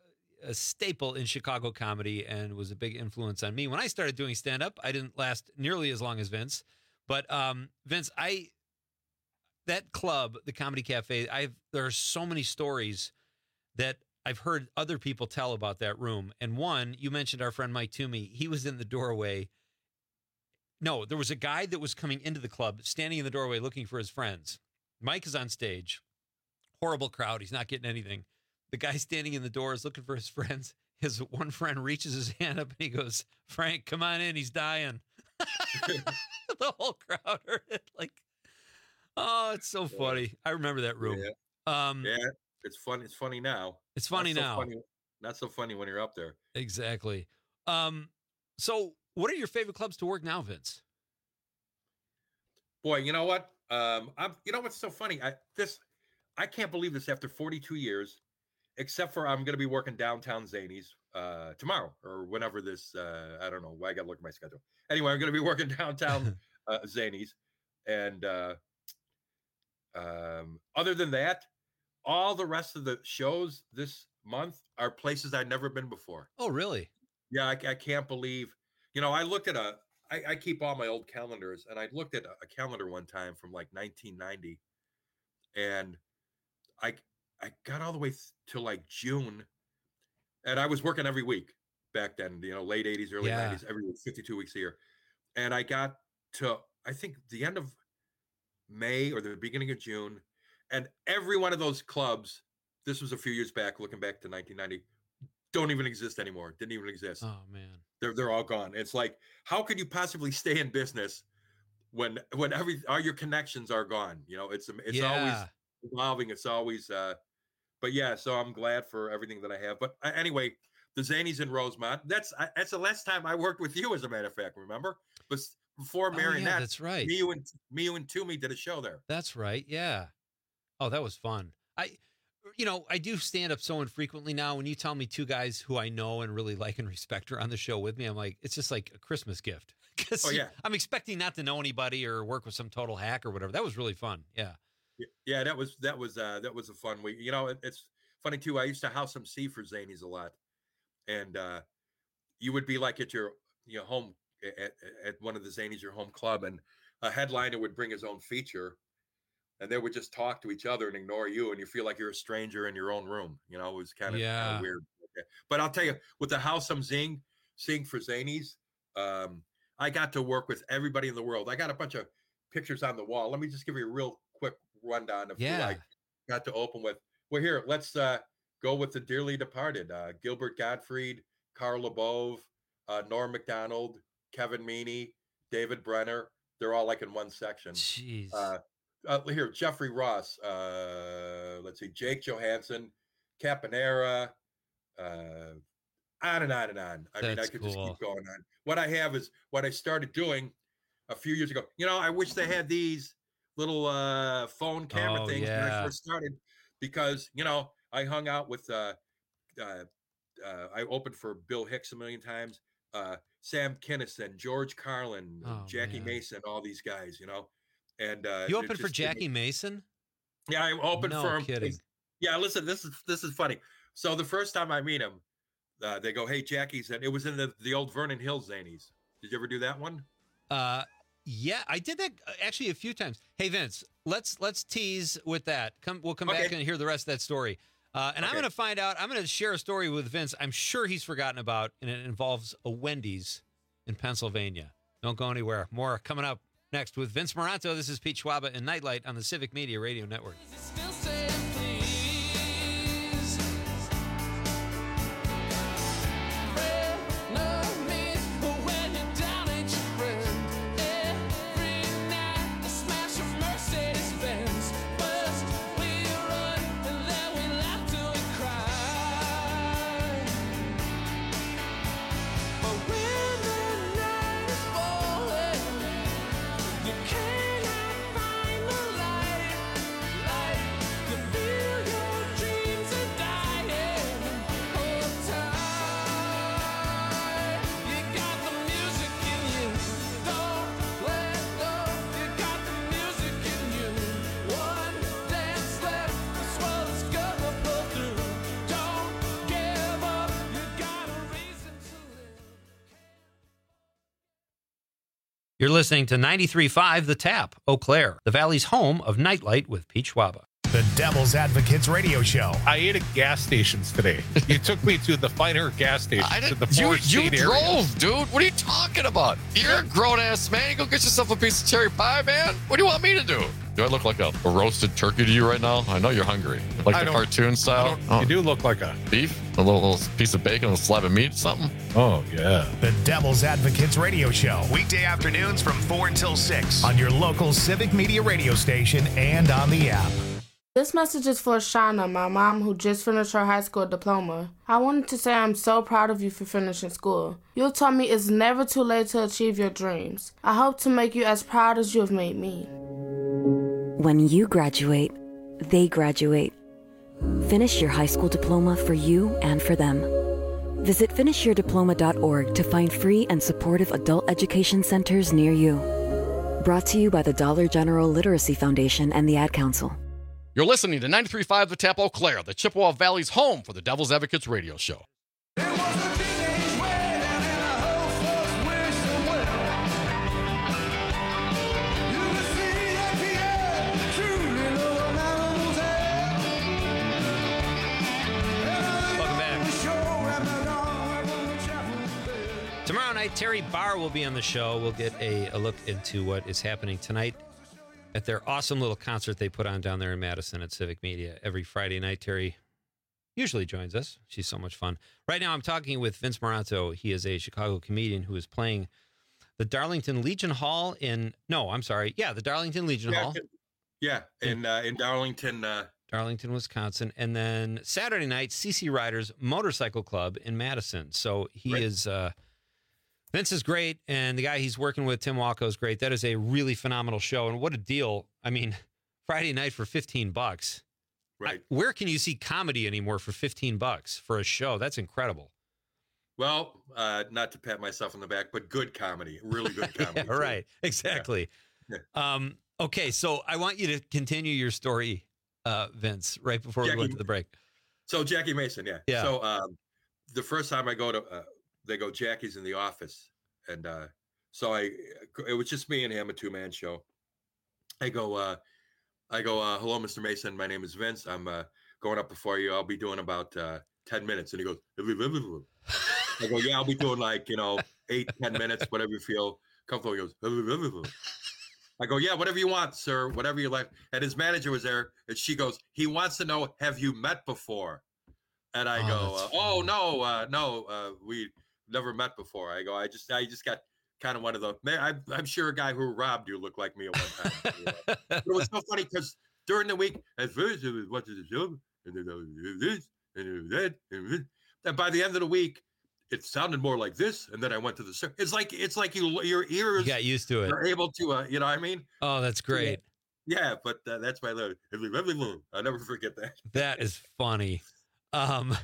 a staple in Chicago comedy and was a big influence on me. When I started doing stand-up, I didn't last nearly as long as Vince. But um, Vince, I that club, the Comedy Cafe, I've there are so many stories that I've heard other people tell about that room. And one, you mentioned our friend Mike Toomey. He was in the doorway. No, there was a guy that was coming into the club, standing in the doorway looking for his friends. Mike is on stage. Horrible crowd. He's not getting anything. The guy standing in the door is looking for his friends. His one friend reaches his hand up and he goes, Frank, come on in. He's dying. The whole crowd heard it. Like, oh, it's so funny. I remember that room. Yeah. Um, yeah. It's funny. It's funny now. It's funny not so now. Funny, not so funny when you're up there. Exactly. Um, so what are your favorite clubs to work now, Vince? Boy, you know what? Um, I'm. You know what's so funny? I this, I can't believe this. After forty-two years, except for I'm going to be working downtown Zanies uh, tomorrow or whenever this. Uh, I don't know. I got to look at my schedule. Anyway, I'm going to be working downtown uh, Zanies, and uh, um, other than that, all the rest of the shows this month are places I've never been before. Oh, really? Yeah, I, I can't believe. You know, I looked at a. I, I keep all my old calendars, and I looked at a, a calendar one time from like nineteen ninety, and I I got all the way th- to like June, and I was working every week back then. You know, late eighties, early Yeah. nineties, every week, fifty-two weeks a year, and I got to I think the end of May or the beginning of June, and every one of those clubs. This was a few years back, looking back to nineteen ninety. Don't even exist anymore. Didn't even exist. Oh man, they're they're all gone. It's like, how could you possibly stay in business when when every all your connections are gone? You know, it's it's Yeah. always evolving. It's always. Uh, but yeah, so I'm glad for everything that I have. But uh, anyway, the Zanies in Rosemont. That's I, that's the last time I worked with you, as a matter of fact. Remember, but before Oh, yeah, Marionette, that's right. Me, you and me, you and Toomey did a show there. That's right. Yeah. Oh, that was fun. I, you know, I do stand up so infrequently now. When you tell me two guys who I know and really like and respect are on the show with me, I'm like, it's just like a Christmas gift. Because Oh, yeah. I'm expecting not to know anybody or work with some total hack or whatever. That was really fun. Yeah. Y- Yeah, that was that was uh that was a fun week. You know, it, it's funny too. I used to house M C for Zanies a lot, and uh you would be like at your you know home at, at one of the Zanies, your home club, and a headliner would bring his own feature, and they would just talk to each other and ignore you, and you feel like you're a stranger in your own room. You know, it was kind of, Yeah. weird. Okay. But I'll tell you, with the house I'm seeing seeing for Zanies, um, I got to work with everybody in the world. I got a bunch of pictures on the wall. Let me just give you a real quick rundown of who Yeah. I got to open with. Well, here, let's uh, go with the dearly departed. Uh, Gilbert Gottfried, Carl LeBove, uh, Norm Macdonald, Kevin Meaney, David Brenner. They're all like in one section. Jeez. Uh, uh, here, Jeffrey Ross. Uh, let's see, Jake Johansson, Caponera, uh, on and on and on. I mean, I That's could just cool. keep going on. What I have is what I started doing a few years ago. You know, I wish they had these little uh, phone camera Oh, things when yeah. I first started, because you know I hung out with. Uh, uh, uh, I opened for Bill Hicks a million times. Uh, Sam Kinison, George Carlin, Oh, Jackie man. Mason, all these guys. You know, and uh, You it opened for just gave me- Jackie Mason? Yeah, I opened No for him. kidding. Yeah, listen, this is this is funny. So the first time I meet him, uh, they go, "Hey, Jackie's," and it was in the the old Vernon Hills Zanies. Did you ever do that one? Uh, yeah, I did that uh, actually a few times. Hey, Vince, let's let's tease with that. Come, we'll come back Okay. and hear the rest of that story. Uh, and I'm Okay. going to find out. I'm going to share a story with Vince. I'm sure he's forgotten about, and it involves a Wendy's in Pennsylvania. Don't go anywhere. More coming up next with Vince Moranto. This is Pete Schwaba and Nightlight on the Civic Media Radio Network. You cannot find the light. You're listening to ninety-three point five The Tap, Eau Claire, the Valley's home of Nightlight with Pete Schwaba. The Devil's Advocates Radio Show. I ate at gas stations today. You took me to the finer gas station. I to the didn't, you Forest you State drove, area. dude. What are you talking about? You're a grown-ass man. You go get yourself a piece of cherry pie, man. What do you want me to do? Do I look like a, a roasted turkey to you right now? I know you're hungry. Like I the don't- cartoon style? I don't- You do look like a... Beef? A little, little piece of bacon, a slab of meat, something? Oh, yeah. The Devil's Advocates Radio Show. Weekday afternoons from four until six on your local Civic Media radio station and on the app. This message is for Shauna, my mom, who just finished her high school diploma. I wanted to say I'm so proud of you for finishing school. You taught me it's never too late to achieve your dreams. I hope to make you as proud as you have made me. When you graduate, they graduate. Finish your high school diploma for you and for them. Visit finish your diploma dot org to find free and supportive adult education centers near you. Brought to you by the Dollar General Literacy Foundation and the Ad Council. You're listening to ninety-three point five The Tap, Eau Claire, the Chippewa Valley's home for the Devil's Advocates radio show. Welcome back. Tomorrow night, Terry Barr will be on the show. We'll get a, a look into what is happening tonight at their awesome little concert they put on down there in Madison at Civic Media. Every Friday night, Terry usually joins us. She's so much fun. Right now, I'm talking with Vince Moranto. He is a Chicago comedian who is playing the Darlington Legion Hall in, no, I'm sorry. Yeah, the Darlington Legion Yeah, Hall. Yeah, in uh, in Darlington. Uh, Darlington, Wisconsin. And then Saturday night, C C Riders Motorcycle Club in Madison. So he Right. is, uh, Vince is great. And the guy he's working with, Tim Walko, is great. That is a really phenomenal show. And what a deal. I mean, Friday night for fifteen bucks. Right. I- where can you see comedy anymore for fifteen bucks for a show? That's incredible. Well, uh, not to pat myself on the back, but good comedy, really good comedy. Yeah, too. right. Exactly. Yeah. Um, okay. So I want you to continue your story, uh, Vince, right before we Jackie- went to the break. So Jackie Mason, yeah. Yeah. So um, the first time I go to, uh, they go, Jackie's in the office, and uh, so I, it was just me and him, a two man show. I go, uh, I go, uh, hello, Mister Mason. My name is Vince. I'm uh, going up before you. I'll be doing about uh, ten minutes, and he goes, I go, yeah, I'll be doing like you know eight, ten minutes, whatever you feel comfortable. He goes, I go, yeah, whatever you want, sir, whatever you like. And his manager was there, and she goes, he wants to know, have you met before? And I Oh, go, that's uh, oh no, uh, no, uh, we never met before. I go, I just, I just got kind of one of the. Man, I'm, I'm sure a guy who robbed you looked like me at one time. You know? But it was so funny because during the week, at first it was what is the show, and then I was this, and it was that, and this. And by the end of the week, it sounded more like this, and then I went to the. ser- It's like it's like you your ears You got used to it. are able to, uh, you know what I mean? Oh, that's great. Yeah, but uh, that's my love. I'll never forget that. That is funny. Um,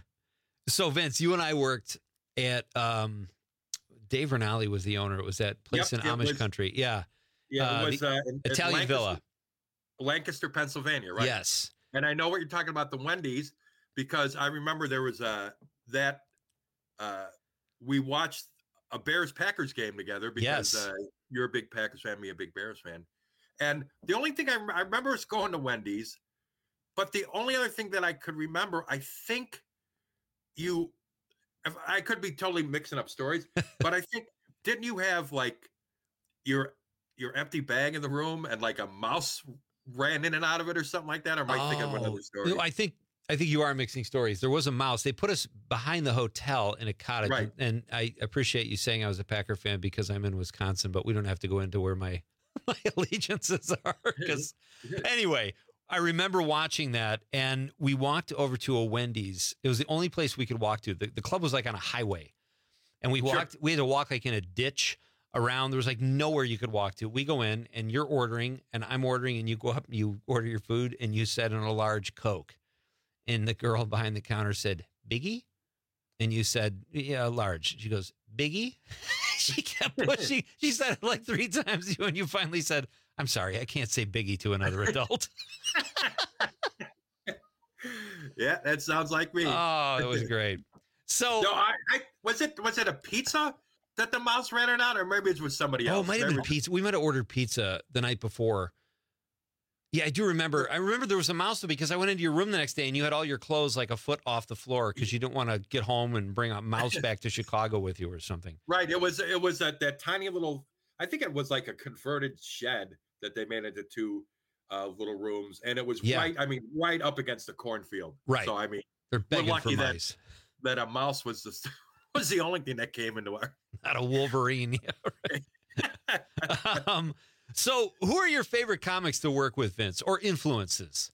so Vince, you and I worked at um, Dave Rinaldi was the owner. It was that place Yep, in it Amish was- country. Yeah. Yeah, Uh, it was the uh, in, in Italian Lancaster, Villa. Lancaster, Pennsylvania, right? Yes. And I know what you're talking about, the Wendy's, because I remember there was uh, that uh, we watched a Bears Packers game together because Yes. uh, you're a big Packers fan, me a big Bears fan. And the only thing I, rem- I remember is going to Wendy's, but the only other thing that I could remember, I think you, if I could be totally mixing up stories, but I think, didn't you have like your your empty bag in the room and like a mouse ran in and out of it or something like that? Or am I thinking of Oh, another story? no, I think I think you are mixing stories. There was a mouse. They put us behind the hotel in a cottage, Right. and I appreciate you saying I was a Packer fan because I'm in Wisconsin, but we don't have to go into where my my allegiances are. Because anyway, I remember watching that, and we walked over to a Wendy's. It was the only place we could walk to. The, the club was like on a highway, and we Sure. walked. We had to walk like in a ditch around. There was like nowhere you could walk to. We go in, and you're ordering, and I'm ordering, and you go up, and you order your food, and you said in a large Coke. And the girl behind the counter said, Biggie? And you said, yeah, large. She goes, Biggie? She kept pushing. She said it like three times. And you finally said, I'm sorry, I can't say Biggie to another adult. Yeah, that sounds like me. Oh, that was great. So no, I, I was it was it a pizza that the mouse ran it out, or maybe it was somebody Oh, else. it might have Maybe- been pizza. We might have ordered pizza the night before. Yeah, I do remember. I remember there was a mouse though, because I went into your room the next day and you had all your clothes like a foot off the floor because you didn't want to get home and bring a mouse back to Chicago with you or something. Right. It was it was that that tiny little. I think it was like a converted shed that they made into two uh, little rooms, and it was Yeah. right. I mean, right up against the cornfield. Right. So I mean, They're we're begging lucky for that mice. that a mouse was the was the only thing that came into our. Not a Wolverine. Yeah, right. um, so, who are your favorite comics to work with, Vince, or influences?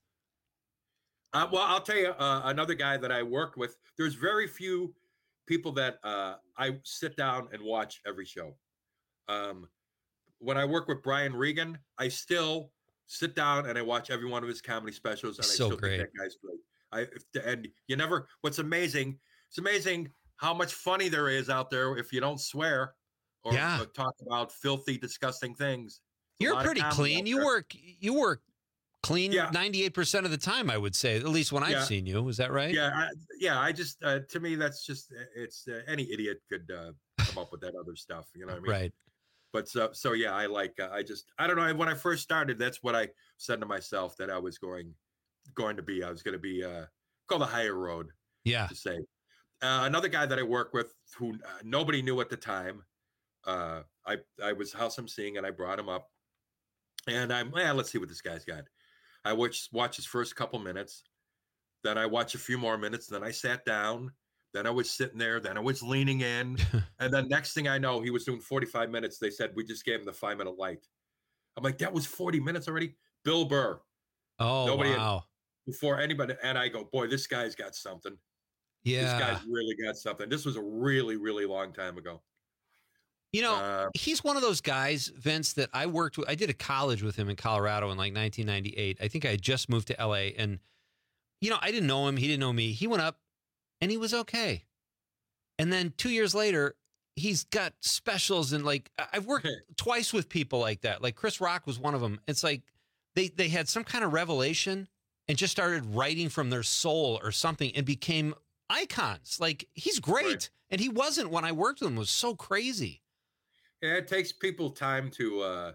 Uh, well, I'll tell you uh, another guy that I worked with. There's very few people that uh, I sit down and watch every show. Um, when I work with Brian Regan, I still sit down and I watch every one of his comedy specials, and I So still great. think that guy's great. I if- and you never. What's amazing? It's amazing how much funny there is out there if you don't swear or, Yeah. or talk about filthy, disgusting things. There's a You're lot of pretty comedy clean. out You there. work. You work clean Yeah. ninety-eight percent of the time, I would say. At least when I've Yeah. seen you. Is that right? Yeah, I, yeah. I just uh, to me that's just it's uh, any idiot could uh, come up with that other stuff. You know what I mean? Right. But so so yeah, I like uh, I just I don't know. When I first started, that's what I said to myself that I was going going to be. I was going to be uh, go the higher road. Yeah. To say uh, another guy that I work with who uh, nobody knew at the time. Uh, I I was house emceeing and I brought him up, and I'm yeah. Let's see what this guy's got. I watched watch his first couple minutes, then I watched a few more minutes, then I sat down, then I was sitting there, then I was leaning in, and then next thing I know, he was doing forty-five minutes. They said we just gave him the five minute light. I'm like, that was forty minutes already. Bill Burr. Oh, Nobody had- wow. before anybody, and I go, boy, this guy's got something. Yeah. This guy's really got something. This was a really, really long time ago. You know, Uh, he's one of those guys, Vince, that I worked with. I did a college with him in Colorado in like nineteen ninety-eight. I think I had just moved to L A. And, you know, I didn't know him. He didn't know me. He went up and he was okay. And then two years later, he's got specials. And like, I- I've worked twice with people like that. Like Chris Rock was one of them. It's like they, they had some kind of revelation and just started writing from their soul or something and became icons. Like, he's great. And he wasn't when I worked with him. It was so crazy. Yeah, it takes people time to uh,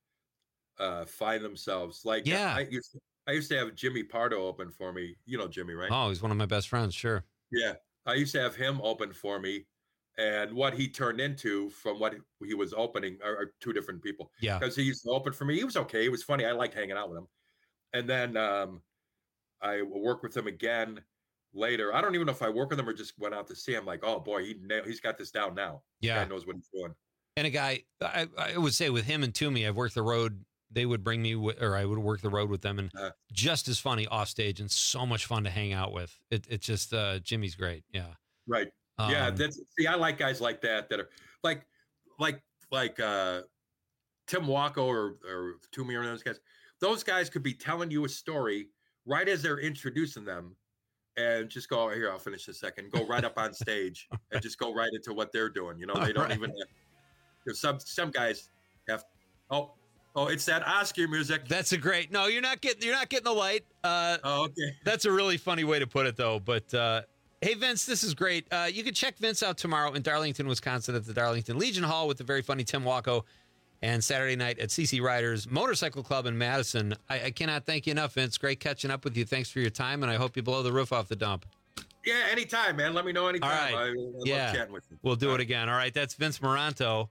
uh, find themselves. Like, Yeah. I used to, I used to have Jimmy Pardo open for me. You know Jimmy, right? Oh, he's one of my best friends. Sure. Yeah, I used to have him open for me, and what he turned into from what he was opening are, are two different people. Yeah. because he used to open for me. He was okay. He was funny. I liked hanging out with him. And then um, I worked with him again later. I don't even know if I worked with him or just went out to see him. Like, oh boy, he nailed, he's got this down now. Yeah. Guy knows what he's doing. And a guy, I, I would say with him and Toomey, I've worked the road. They would bring me, wi- or I would work the road with them, and Uh, just as funny off stage and so much fun to hang out with. It, it's just uh, Jimmy's great. Yeah. Right. yeah. Um, That's see, I like guys like that that are like, like, like uh, Tim Waco or or Toomey or those guys. Those guys could be telling you a story right as they're introducing them, and just go, here, I'll finish in a second. Go right up on stage and just go right into what they're doing. You know, they don't Right. even. There's some some guys have. Oh, oh, it's that Oscar music. That's a great. No, you're not getting. You're not getting the light. Uh, oh, okay. That's a really funny way to put it, though. But uh, hey, Vince, this is great. Uh, you can check Vince out tomorrow in Darlington, Wisconsin, at the Darlington Legion Hall with the very funny Tim Waco, and Saturday night at C C Riders Motorcycle Club in Madison. I, I cannot thank you enough, Vince. Great catching up with you. Thanks for your time, and I hope you blow the roof off the dump. Yeah, anytime, man. Let me know anytime. All right. I, I love yeah, chatting with you. we'll do it again. All right, that's Vince Moranto.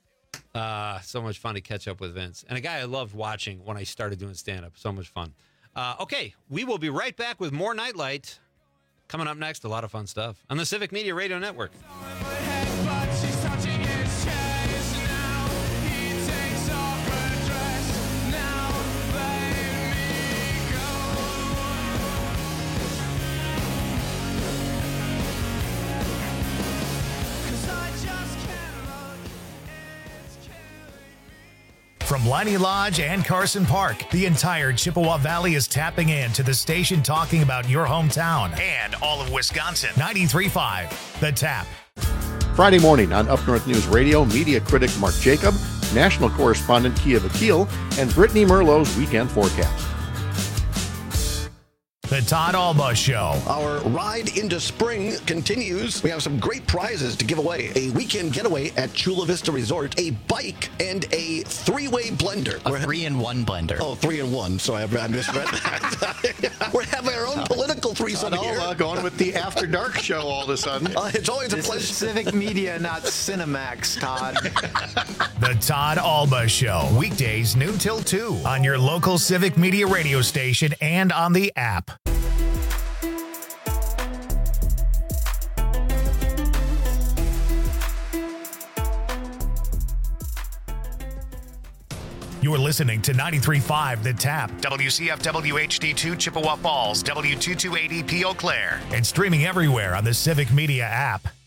Uh, so much fun to catch up with Vince, and a guy I loved watching when I started doing stand-up. So much fun. Uh, okay, we will be right back with more Nightlight. Coming up next, a lot of fun stuff on the Civic Media Radio Network. From Liney Lodge and Carson Park, the entire Chippewa Valley is tapping in to the station talking about your hometown and all of Wisconsin. ninety-three point five, The Tap. Friday morning on Up North News Radio, media critic Mark Jacob, national correspondent Kia Vakil, and Brittany Merlot's weekend forecast. The Todd Alba Show. Our ride into spring continues. We have some great prizes to give away. A weekend getaway at Chula Vista Resort, a bike, and a three-way blender. A three-in-one blender. Oh, three-in-one. Sorry, I misread that. We're having our own political threesome Todd here. Alba going with the After Dark show all of a sudden. Uh, it's always a This pleasure. is Civic Media, not Cinemax, Todd. The Todd Alba Show. Weekdays noon till two on your local Civic Media radio station and on the app. You're listening to ninety-three point five The Tap, W C F W H D two Chippewa Falls, W two two eighty P Eau Claire, and streaming everywhere on the Civic Media app.